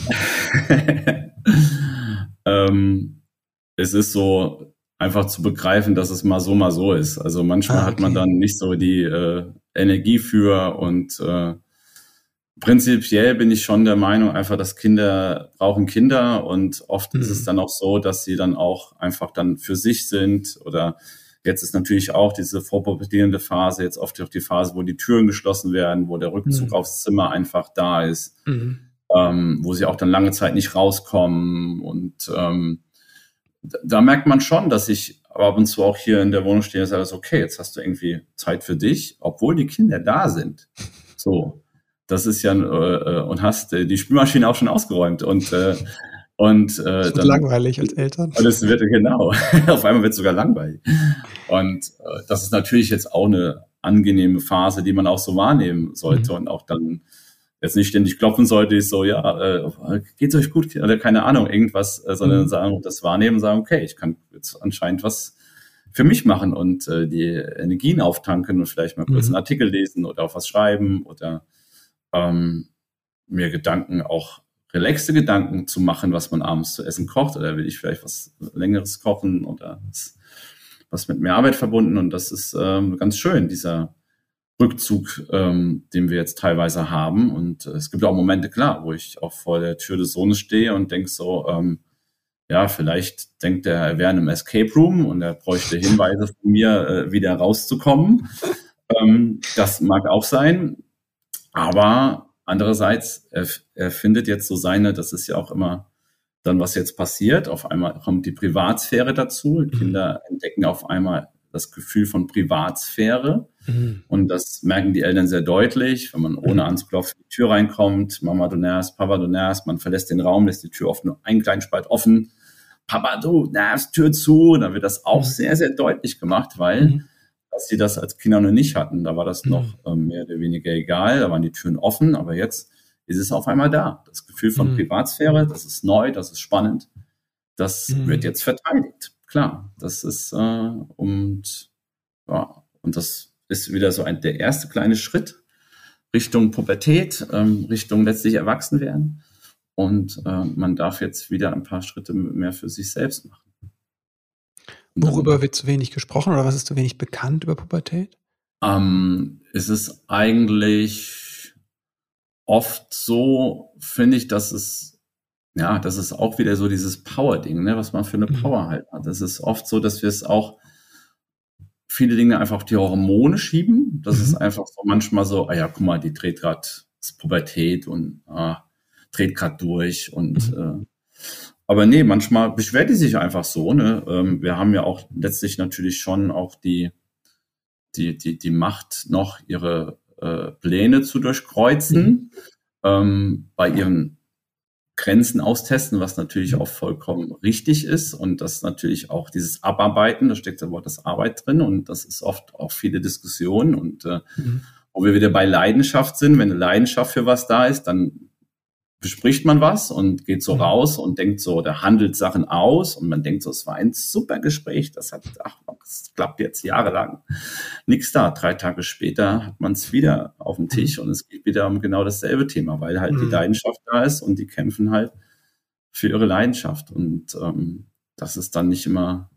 ähm, es ist so einfach zu begreifen, dass es mal so, mal so ist. Also manchmal Ah, hat man okay. dann nicht so die, äh, Energie für und äh, prinzipiell bin ich schon der Meinung, einfach, dass Kinder brauchen Kinder und oft mhm. ist es dann auch so, dass sie dann auch einfach dann für sich sind oder jetzt ist natürlich auch diese vorpubertierende Phase, jetzt oft auch die Phase, wo die Türen geschlossen werden, wo der Rückzug mhm. aufs Zimmer einfach da ist, mhm. ähm, wo sie auch dann lange Zeit nicht rauskommen und ähm, da, da merkt man schon, dass ich ab und zu auch hier in der Wohnung stehe und sage, okay, jetzt hast du irgendwie Zeit für dich, obwohl die Kinder da sind. So. Das ist ja, äh, und hast äh, die Spülmaschine auch schon ausgeräumt und äh, und äh, das wird dann langweilig als Eltern. Und es wird, genau, auf einmal wird es sogar langweilig. Und äh, das ist natürlich jetzt auch eine angenehme Phase, die man auch so wahrnehmen sollte mhm. und auch dann jetzt nicht ständig klopfen sollte, ist so, ja, äh, geht's euch gut? Oder keine Ahnung, irgendwas, äh, sondern mhm. sagen, das wahrnehmen und sagen, okay, ich kann jetzt anscheinend was für mich machen und äh, die Energien auftanken und vielleicht mal kurz mhm. einen Artikel lesen oder auf was schreiben oder Ähm, mir Gedanken, auch relaxte Gedanken zu machen, was man abends zu essen kocht oder will ich vielleicht was Längeres kochen oder was, was mit mehr Arbeit verbunden und das ist ähm, ganz schön, dieser Rückzug, ähm, den wir jetzt teilweise haben und äh, es gibt auch Momente, klar, wo ich auch vor der Tür des Sohnes stehe und denke so, ähm, ja, vielleicht denkt er, er wäre in einem Escape Room und er bräuchte Hinweise von mir, äh, wieder rauszukommen. ähm, das mag auch sein. Aber andererseits, er, er findet jetzt so seine, das ist ja auch immer dann, was jetzt passiert. Auf einmal kommt die Privatsphäre dazu. Mhm. Kinder entdecken auf einmal das Gefühl von Privatsphäre. Mhm. Und das merken die Eltern sehr deutlich, wenn man ohne anzuklopfen in die Tür reinkommt. Mama, du nervst, Papa, du nervst. Man verlässt den Raum, lässt die Tür oft nur einen kleinen Spalt offen. Papa, du nervst, Tür zu. Und dann wird das auch mhm. sehr, sehr deutlich gemacht, weil mhm. dass sie das als Kinder noch nicht hatten. Da war das noch ähm, mehr oder weniger egal. Da waren die Türen offen. Aber jetzt ist es auf einmal da. Das Gefühl von mhm. Privatsphäre, das ist neu, das ist spannend. Das mhm. wird jetzt verteidigt. Klar, das ist äh, und ja, und das ist wieder so ein der erste kleine Schritt Richtung Pubertät, ähm, Richtung letztlich Erwachsenwerden. Und äh, man darf jetzt wieder ein paar Schritte mehr für sich selbst machen. Worüber wird zu wenig gesprochen oder was ist zu wenig bekannt über Pubertät? Ähm, es ist eigentlich oft so, finde ich, dass es, ja, das ist auch wieder so dieses Power-Ding, ne, was man für eine mhm. Power halt hat. Das ist oft so, dass wir es auch viele Dinge einfach auf die Hormone schieben. Das mhm. ist einfach so manchmal so, ah ja, guck mal, die dreht gerade, das ist Pubertät und ah, dreht gerade durch und mhm. äh, aber nee, manchmal beschwert die sich einfach so. Ne? Ähm, wir haben ja auch letztlich natürlich schon auch die, die, die, die Macht, noch ihre äh, Pläne zu durchkreuzen, mhm. ähm, bei ihren Grenzen austesten, was natürlich auch vollkommen richtig ist. Und das natürlich auch dieses Abarbeiten, da steckt ja Wort das Arbeit drin und das ist oft auch viele Diskussionen. Und äh, mhm. wo wir wieder bei Leidenschaft sind, wenn eine Leidenschaft für was da ist, dann bespricht man was und geht so raus und denkt so, der handelt Sachen aus und man denkt so, es war ein super Gespräch, das hat, ach, das klappt jetzt jahrelang. Nix da. Drei Tage später hat man es wieder auf dem Tisch und es geht wieder um genau dasselbe Thema, weil halt mhm. die Leidenschaft da ist und die kämpfen halt für ihre Leidenschaft und ähm, das ist dann nicht immer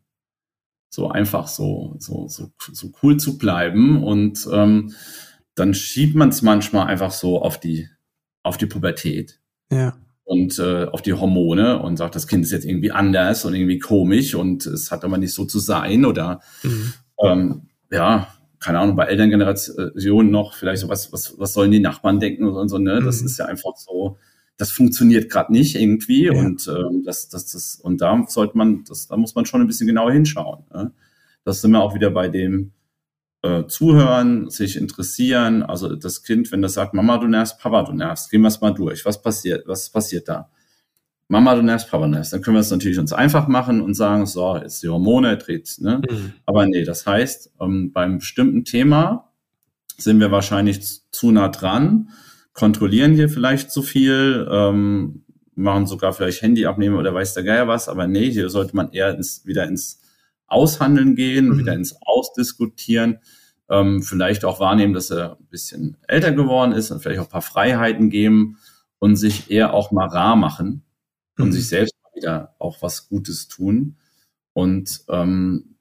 so einfach, so, so, so, so cool zu bleiben und ähm, dann schiebt man es manchmal einfach so auf die, auf die Pubertät. Ja. Und äh, auf die Hormone und sagt, das Kind ist jetzt irgendwie anders und irgendwie komisch und es hat aber nicht so zu sein oder mhm. ähm, ja, keine Ahnung, bei Elterngenerationen noch vielleicht so, was, was, was sollen die Nachbarn denken und so, ne? Das mhm. ist ja einfach so, das funktioniert gerade nicht irgendwie ja. und ähm, das, das, das, und da sollte man, das, da muss man schon ein bisschen genauer hinschauen. Ne? Das sind wir auch wieder bei dem Äh, zuhören, sich interessieren, also das Kind, wenn das sagt, Mama, du nervst, Papa, du nervst, gehen wir es mal durch, was passiert, was passiert da? Mama, du nervst, Papa, du nervst, dann können wir es natürlich uns einfach machen und sagen, so, jetzt die Hormone dreht, ne? Mhm. Aber nee, das heißt, ähm, beim bestimmten Thema sind wir wahrscheinlich zu nah dran, kontrollieren hier vielleicht zu viel, ähm, machen sogar vielleicht Handy abnehmen oder weiß der Geier was, aber nee, hier sollte man eher ins, wieder ins Aushandeln gehen, mhm. wieder ins Ausdiskutieren, ähm, vielleicht auch wahrnehmen, dass er ein bisschen älter geworden ist und vielleicht auch ein paar Freiheiten geben und sich eher auch mal rar machen und mhm. sich selbst mal wieder auch was Gutes tun. Und ähm,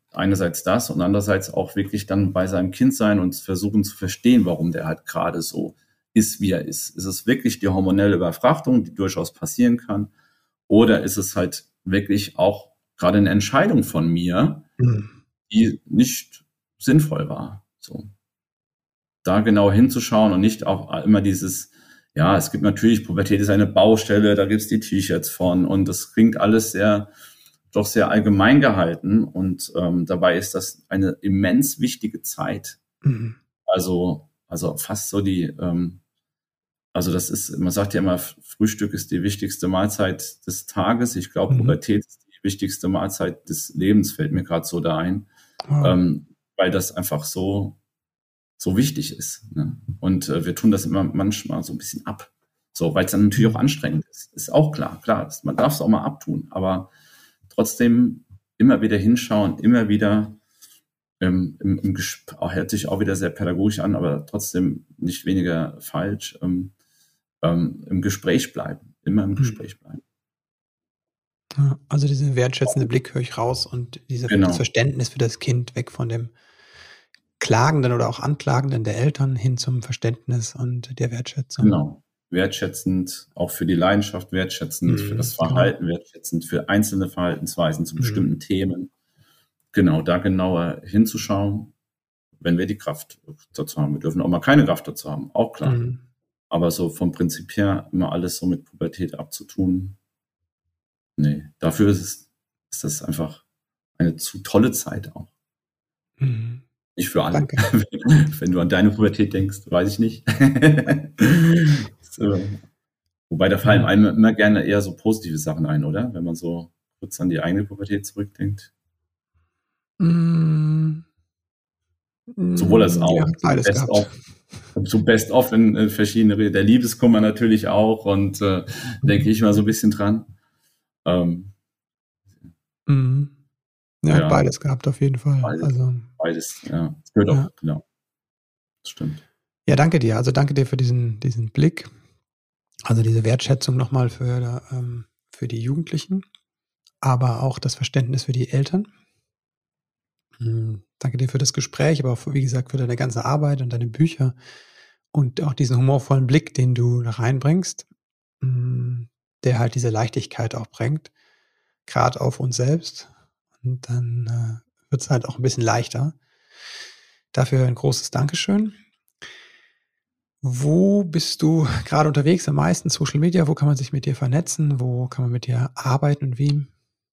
einerseits das und andererseits auch wirklich dann bei seinem Kind sein und versuchen zu verstehen, warum der halt gerade so ist, wie er ist. Ist es wirklich die hormonelle Überfrachtung, die durchaus passieren kann? Oder ist es halt wirklich auch gerade eine Entscheidung von mir, Mhm. die nicht sinnvoll war? So. Da genau hinzuschauen und nicht auch immer dieses, ja, es gibt natürlich, Pubertät ist eine Baustelle, da gibt's die T-Shirts von und das klingt alles sehr, doch sehr allgemein gehalten und ähm, dabei ist das eine immens wichtige Zeit. Mhm. Also, also fast so die, ähm, also das ist, man sagt ja immer, Frühstück ist die wichtigste Mahlzeit des Tages. Ich glaube, Mhm. Pubertät ist die wichtigste Mahlzeit des Lebens, fällt mir gerade so da ein, Wow. ähm, weil das einfach so, so wichtig ist. Ne? Und äh, wir tun das immer manchmal so ein bisschen ab. So, weil es dann natürlich auch anstrengend ist. Ist auch klar, klar. Man darf es auch mal abtun, aber trotzdem immer wieder hinschauen, immer wieder ähm, im, im Gespräch, hört sich auch wieder sehr pädagogisch an, aber trotzdem nicht weniger falsch, ähm, ähm, im Gespräch bleiben, immer im Mhm. Gespräch bleiben. Ja, also dieser wertschätzende Blick höre ich raus und dieser, das Genau, Verständnis für das Kind, weg von dem Klagenden oder auch Anklagenden der Eltern hin zum Verständnis und der Wertschätzung. genau. Wertschätzend, auch für die Leidenschaft wertschätzend, für das Mhm, genau. Verhalten wertschätzend, für einzelne Verhaltensweisen zu Mhm. bestimmten Themen. Genau, da genauer hinzuschauen, wenn wir die Kraft dazu haben. Wir dürfen auch mal keine Kraft dazu haben, auch klar. Mhm. Aber so vom Prinzip her immer alles so mit Pubertät abzutun, nee, dafür ist es, ist das einfach eine zu tolle Zeit auch. Mhm. Nicht für alle. Danke. Wenn du an deine Pubertät denkst, weiß ich nicht. So. Wobei da fallen Mhm. einem immer gerne eher so positive Sachen ein, oder? Wenn man so kurz an die eigene Pubertät zurückdenkt. Mm, Sowohl als mm, ja, auch. hat So beides best gehabt. of, so best of in äh, verschiedene, der Liebeskummer natürlich auch und äh, denke ich mal so ein bisschen dran. Ähm, Mhm. Ja, hat ja, beides gehabt auf jeden Fall. beides, Also, beides, ja. Das gehört ja. auch, genau. Das stimmt. Ja, danke dir. Also danke dir für diesen, diesen Blick, also diese Wertschätzung nochmal für, ähm, für die Jugendlichen, aber auch das Verständnis für die Eltern. Mhm. Danke dir für das Gespräch, aber auch, für, wie gesagt, für deine ganze Arbeit und deine Bücher und auch diesen humorvollen Blick, den du da reinbringst, mm, der halt diese Leichtigkeit auch bringt, gerade auf uns selbst. Und dann äh, wird es halt auch ein bisschen leichter. Dafür ein großes Dankeschön. Wo bist du gerade unterwegs? Am meisten Social Media? Wo kann man sich mit dir vernetzen? Wo kann man mit dir arbeiten und wie?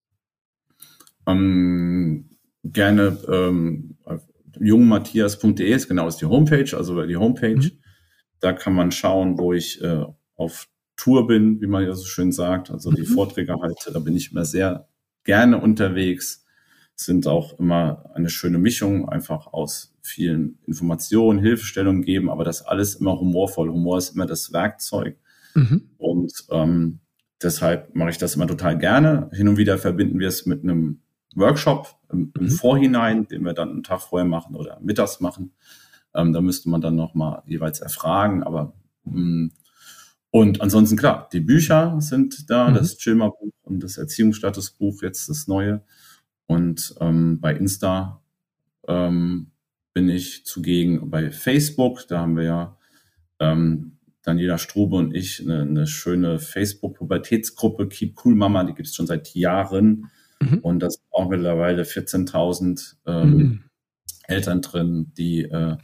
Ähm, gerne ähm, jungmatthias punkt de ist genau ist die Homepage, also über die Homepage. Mhm. Da kann man schauen, wo ich äh, auf Tour bin, wie man ja so schön sagt, also die Mhm. Vorträge halte. Da bin ich immer sehr gerne unterwegs. Sind auch immer eine schöne Mischung, einfach aus vielen Informationen, Hilfestellungen geben, aber das alles immer humorvoll. Humor ist immer das Werkzeug. Mhm. Und ähm, deshalb mache ich das immer total gerne. Hin und wieder verbinden wir es mit einem Workshop im, im Mhm. Vorhinein, den wir dann einen Tag vorher machen oder mittags machen. Ähm, da müsste man dann nochmal jeweils erfragen. Aber mh, und ansonsten klar, die Bücher sind da, Mhm. das Chilmer-Buch und das Erziehungsstatusbuch, jetzt das neue. Und ähm, bei Insta ähm, bin ich zugegen bei Facebook. Da haben wir ja ähm, Daniela Strube und ich eine, eine schöne Facebook-Pubertätsgruppe, Keep Cool Mama, die gibt es schon seit Jahren. Mhm. Und da sind auch mittlerweile vierzehntausend ähm, Mhm. Eltern drin, die äh,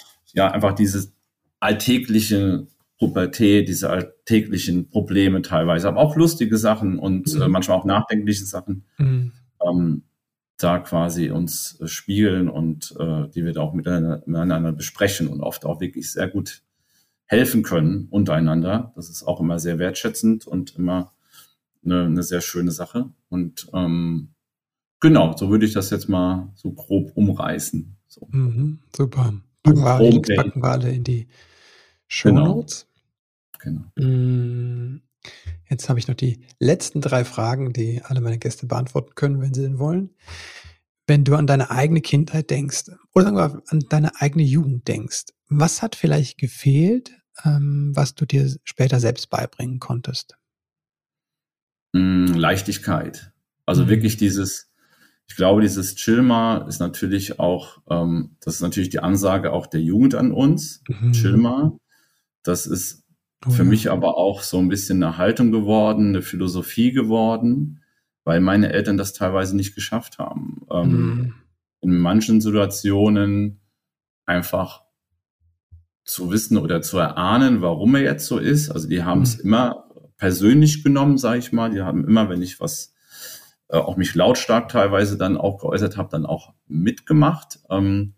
ja einfach diese alltägliche Pubertät, diese alltäglichen Probleme teilweise, aber auch lustige Sachen und Mhm. äh, manchmal auch nachdenkliche Sachen, Mhm. ähm, da quasi uns äh, spiegeln und äh, die wir da auch miteinander, miteinander besprechen und oft auch wirklich sehr gut helfen können untereinander. Das ist auch immer sehr wertschätzend und immer eine, eine sehr schöne Sache. Und ähm, genau, so würde ich das jetzt mal so grob umreißen. So. Mhm. Super. Packen Buch, wir, die Links Homepage, packen wir alle in die Show genau, Notes. genau. Mm, Jetzt habe ich noch die letzten drei Fragen, die alle meine Gäste beantworten können, wenn sie denn wollen. Wenn du an deine eigene Kindheit denkst oder sagen wir an deine eigene Jugend denkst, was hat vielleicht gefehlt, ähm, was du dir später selbst beibringen konntest? Mm, Leichtigkeit. Also Mhm. wirklich dieses, ich glaube, dieses Chill mal ist natürlich auch, ähm, das ist natürlich die Ansage auch der Jugend an uns. Mhm. Chill mal. Das ist Oh für ja. mich aber auch so ein bisschen eine Haltung geworden, eine Philosophie geworden, weil meine Eltern das teilweise nicht geschafft haben. Ähm, Mhm. in manchen Situationen einfach zu wissen oder zu erahnen, warum er jetzt so ist. Also die haben es Mhm. immer persönlich genommen, sage ich mal. Die haben immer, wenn ich was äh, auch mich lautstark teilweise dann auch geäußert habe, dann auch mitgemacht. Ähm,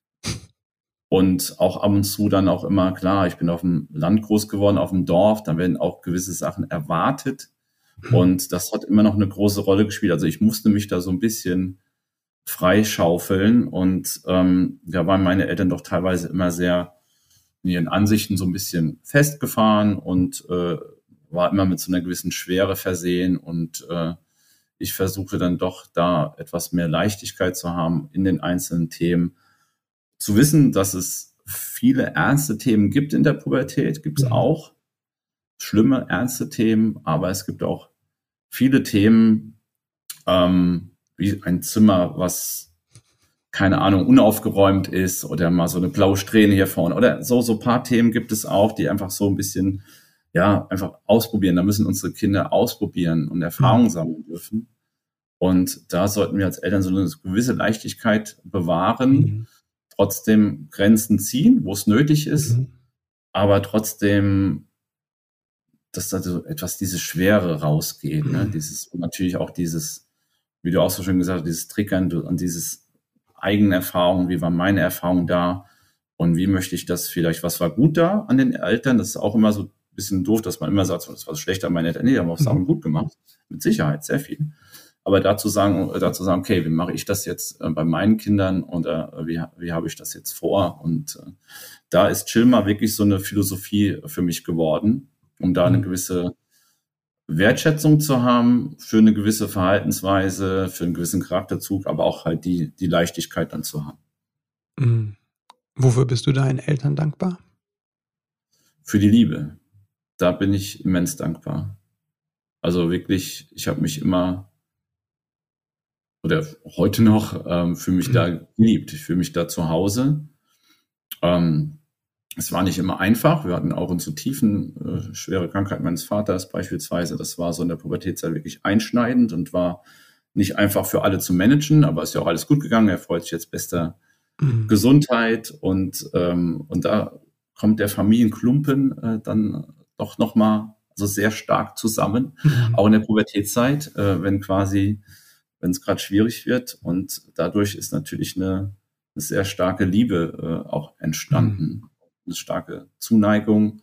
und auch ab und zu dann auch immer, klar, ich bin auf dem Land groß geworden, auf dem Dorf, da werden auch gewisse Sachen erwartet. Und das hat immer noch eine große Rolle gespielt. Also ich musste mich da so ein bisschen freischaufeln. Und ähm, da waren meine Eltern doch teilweise immer sehr in ihren Ansichten so ein bisschen festgefahren und äh, war immer mit so einer gewissen Schwere versehen. Und äh, ich versuche dann doch da etwas mehr Leichtigkeit zu haben in den einzelnen Themen. Zu wissen, dass es viele ernste Themen gibt in der Pubertät, gibt es Mhm. auch. Schlimme, ernste Themen, aber es gibt auch viele Themen, ähm, wie ein Zimmer, was, keine Ahnung, unaufgeräumt ist oder mal so eine blaue Strähne hier vorne oder so, so ein paar Themen gibt es auch, die einfach so ein bisschen, ja, einfach ausprobieren. Da müssen unsere Kinder ausprobieren und Erfahrungen sammeln dürfen. Und da sollten wir als Eltern so eine gewisse Leichtigkeit bewahren, Mhm. trotzdem Grenzen ziehen, wo es nötig ist, Mhm. aber trotzdem, dass da so etwas diese Schwere rausgeht, ne? Mhm. Dieses, und natürlich auch dieses, wie du auch so schön gesagt hast, dieses Triggern und dieses eigene Erfahrung, wie war meine Erfahrung da und wie möchte ich das vielleicht, was war gut da an den Eltern? Das ist auch immer so ein bisschen doof, dass man immer sagt, das war schlecht an meinen Eltern. Nee, die haben auch Sachen Mhm. gut gemacht. Mit Sicherheit, sehr viel. Aber dazu sagen, dazu sagen, okay, wie mache ich das jetzt äh, bei meinen Kindern oder äh, wie, wie habe ich das jetzt vor? Und äh, da ist Chill mal wirklich so eine Philosophie für mich geworden, um da eine Mhm. gewisse Wertschätzung zu haben für eine gewisse Verhaltensweise, für einen gewissen Charakterzug, aber auch halt die, die Leichtigkeit dann zu haben. Mhm. Wofür bist du deinen Eltern dankbar? Für die Liebe, da bin ich immens dankbar. Also wirklich, ich habe mich immer oder heute noch ähm, fühle mich da geliebt. Ich fühle mich da zu Hause. Ähm, es war nicht immer einfach. Wir hatten auch unsere Tiefen, äh, schwere Krankheit meines Vaters beispielsweise. Das war so in der Pubertätzeit wirklich einschneidend und war nicht einfach für alle zu managen, aber ist ja auch alles gut gegangen. Er freut sich jetzt bester Mhm. Gesundheit und, ähm, und da kommt der Familienklumpen äh, dann doch nochmal so sehr stark zusammen, Mhm. auch in der Pubertätszeit, äh, wenn quasi, wenn es gerade schwierig wird und dadurch ist natürlich eine, eine sehr starke Liebe äh, auch entstanden, Mhm. eine starke Zuneigung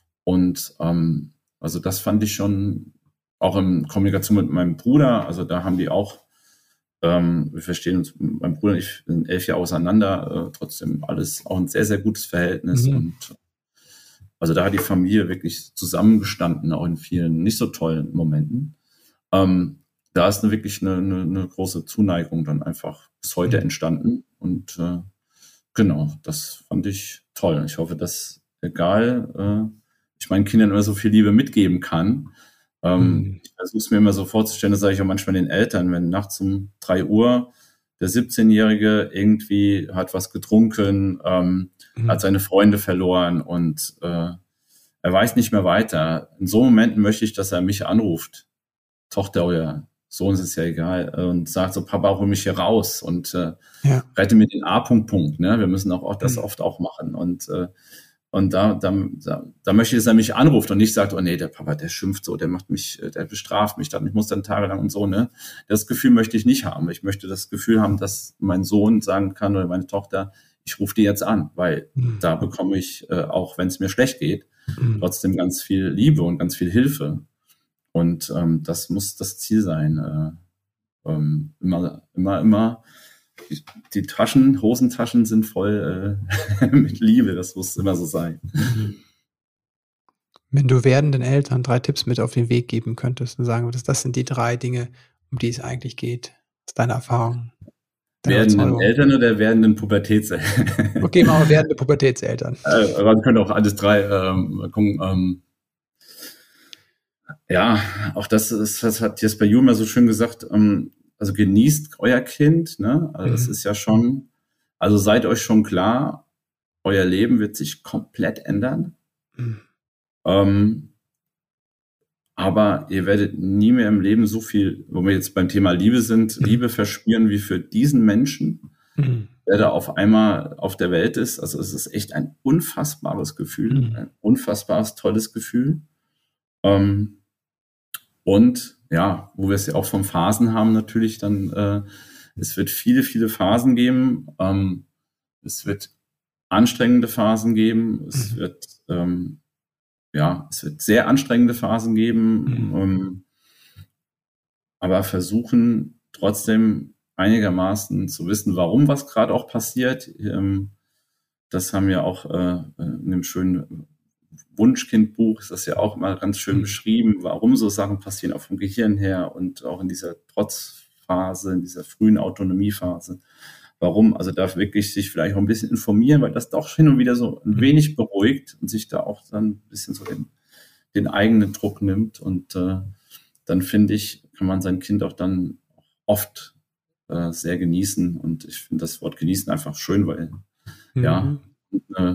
und ähm, also das fand ich schon auch in Kommunikation mit meinem Bruder, also da haben die auch ähm, wir verstehen uns, mein Bruder und ich sind elf Jahre auseinander, äh, trotzdem alles auch ein sehr, sehr gutes Verhältnis. Mhm. Und also da hat die Familie wirklich zusammengestanden, auch in vielen nicht so tollen Momenten. Ähm, da ist eine, wirklich eine, eine, eine große Zuneigung dann einfach bis heute Mhm. entstanden. Und äh, genau, das fand ich toll. Ich hoffe, dass egal, äh, ich meinen Kindern immer so viel Liebe mitgeben kann, ähm, Mhm. ich versuche es mir immer so vorzustellen, das sage ich auch manchmal den Eltern, wenn nachts um drei Uhr der siebzehnjährige irgendwie hat was getrunken, ähm, hat Mhm. seine Freunde verloren und äh, er weiß nicht mehr weiter. In so Momenten möchte ich, dass er mich anruft, Tochter oder Sohn, ist es ja egal, und sagt so, Papa, hol mich hier raus und äh, Ja. rette mir den A-Punkt, Punkt, ne? Wir müssen auch, auch das Mhm. oft auch machen und äh, und da, da, da, da möchte ich, dass er mich anruft und nicht sagt, oh nee, der Papa, der schimpft so, der macht mich, der bestraft mich dann, ich muss dann tagelang und so, ne? Das Gefühl möchte ich nicht haben. Ich möchte das Gefühl haben, dass mein Sohn sagen kann oder meine Tochter, ich rufe die jetzt an, weil Mhm. da bekomme ich, äh, auch wenn es mir schlecht geht, Mhm. trotzdem ganz viel Liebe und ganz viel Hilfe. Und ähm, das muss das Ziel sein. Äh, ähm, immer, immer, immer. Die, die Taschen, Hosentaschen sind voll äh, mit Liebe. Das muss immer so sein. Mhm. Wenn du werdenden Eltern drei Tipps mit auf den Weg geben könntest und sagen würdest, das sind die drei Dinge, um die es eigentlich geht, aus deiner Erfahrung, deiner Werdenden Überzeugung. Eltern oder werdenden Pubertätseltern? Okay, machen wir werdende Pubertätseltern. äh, man könnte auch alles drei ähm, gucken. Ähm, ja, auch das ist, das hat Jesper Juhl mal so schön gesagt. Ähm, also genießt euer Kind, ne? Also das Mhm. ist ja schon, also seid euch schon klar, euer Leben wird sich komplett ändern. Mhm. Ähm, aber ihr werdet nie mehr im Leben so viel, wo wir jetzt beim Thema Liebe sind, Mhm. Liebe verspüren wie für diesen Menschen, Mhm. der da auf einmal auf der Welt ist. Also es ist echt ein unfassbares Gefühl, Mhm. ein unfassbares, tolles Gefühl. Ähm, und ja, wo wir es ja auch von Phasen haben natürlich, dann äh, es wird viele, viele Phasen geben. Ähm, es wird anstrengende Phasen geben. Es Mhm. wird ähm, ja, es wird sehr anstrengende Phasen geben. Mhm. Ähm, aber versuchen trotzdem einigermaßen zu wissen, warum was gerade auch passiert. Ähm, das haben wir auch äh, in dem schönen Wunschkindbuch, ist das ja auch mal ganz schön Mhm. beschrieben, warum so Sachen passieren, auch vom Gehirn her und auch in dieser Trotzphase, in dieser frühen Autonomiephase. Warum? Also darf wirklich sich vielleicht auch ein bisschen informieren, weil das doch hin und wieder so ein Mhm. wenig beruhigt und sich da auch dann ein bisschen so den, den eigenen Druck nimmt. Und äh, dann finde ich, kann man sein Kind auch dann oft äh, sehr genießen. Und ich finde das Wort genießen einfach schön, weil ja, Mhm. äh,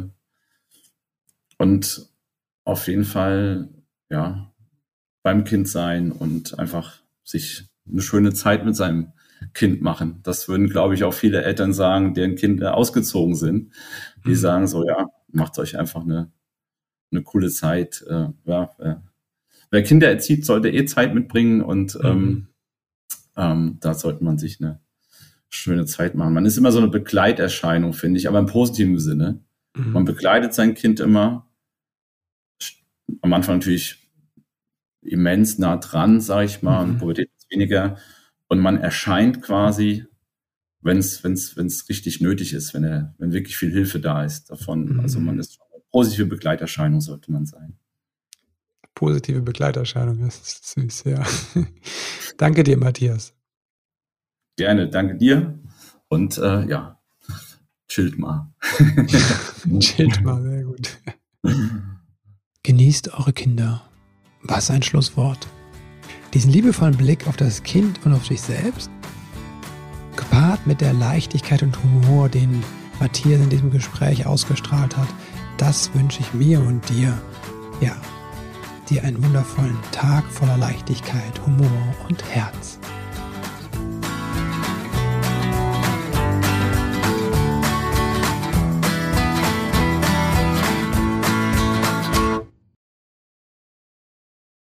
und auf jeden Fall, ja, beim Kind sein und einfach sich eine schöne Zeit mit seinem Kind machen. Das würden, glaube ich, auch viele Eltern sagen, deren Kinder ausgezogen sind. Die Mhm. sagen so, ja, macht euch einfach eine, eine coole Zeit. Äh, ja, äh, wer Kinder erzieht, sollte eh Zeit mitbringen und Mhm. ähm, ähm, da sollte man sich eine schöne Zeit machen. Man ist immer so eine Begleiterscheinung, finde ich, aber im positiven Sinne. Man Mhm. begleitet sein Kind immer. Am Anfang natürlich immens nah dran, sage ich mal, und Mhm. Pubertät ist weniger. Und man erscheint quasi, wenn es wenn's, wenn's richtig nötig ist, wenn, er, wenn wirklich viel Hilfe da ist davon. Also man Mhm. ist eine positive Begleiterscheinung, sollte man sein. Positive Begleiterscheinung, das ist süß, ja. Danke dir, Matthias. Gerne, danke dir und äh, ja, chillt mal. Chillt mal, sehr gut. Genießt eure Kinder. Was ein Schlusswort. Diesen liebevollen Blick auf das Kind und auf sich selbst, gepaart mit der Leichtigkeit und Humor, den Matthias in diesem Gespräch ausgestrahlt hat, das wünsche ich mir und dir. Ja, dir einen wundervollen Tag voller Leichtigkeit, Humor und Herz.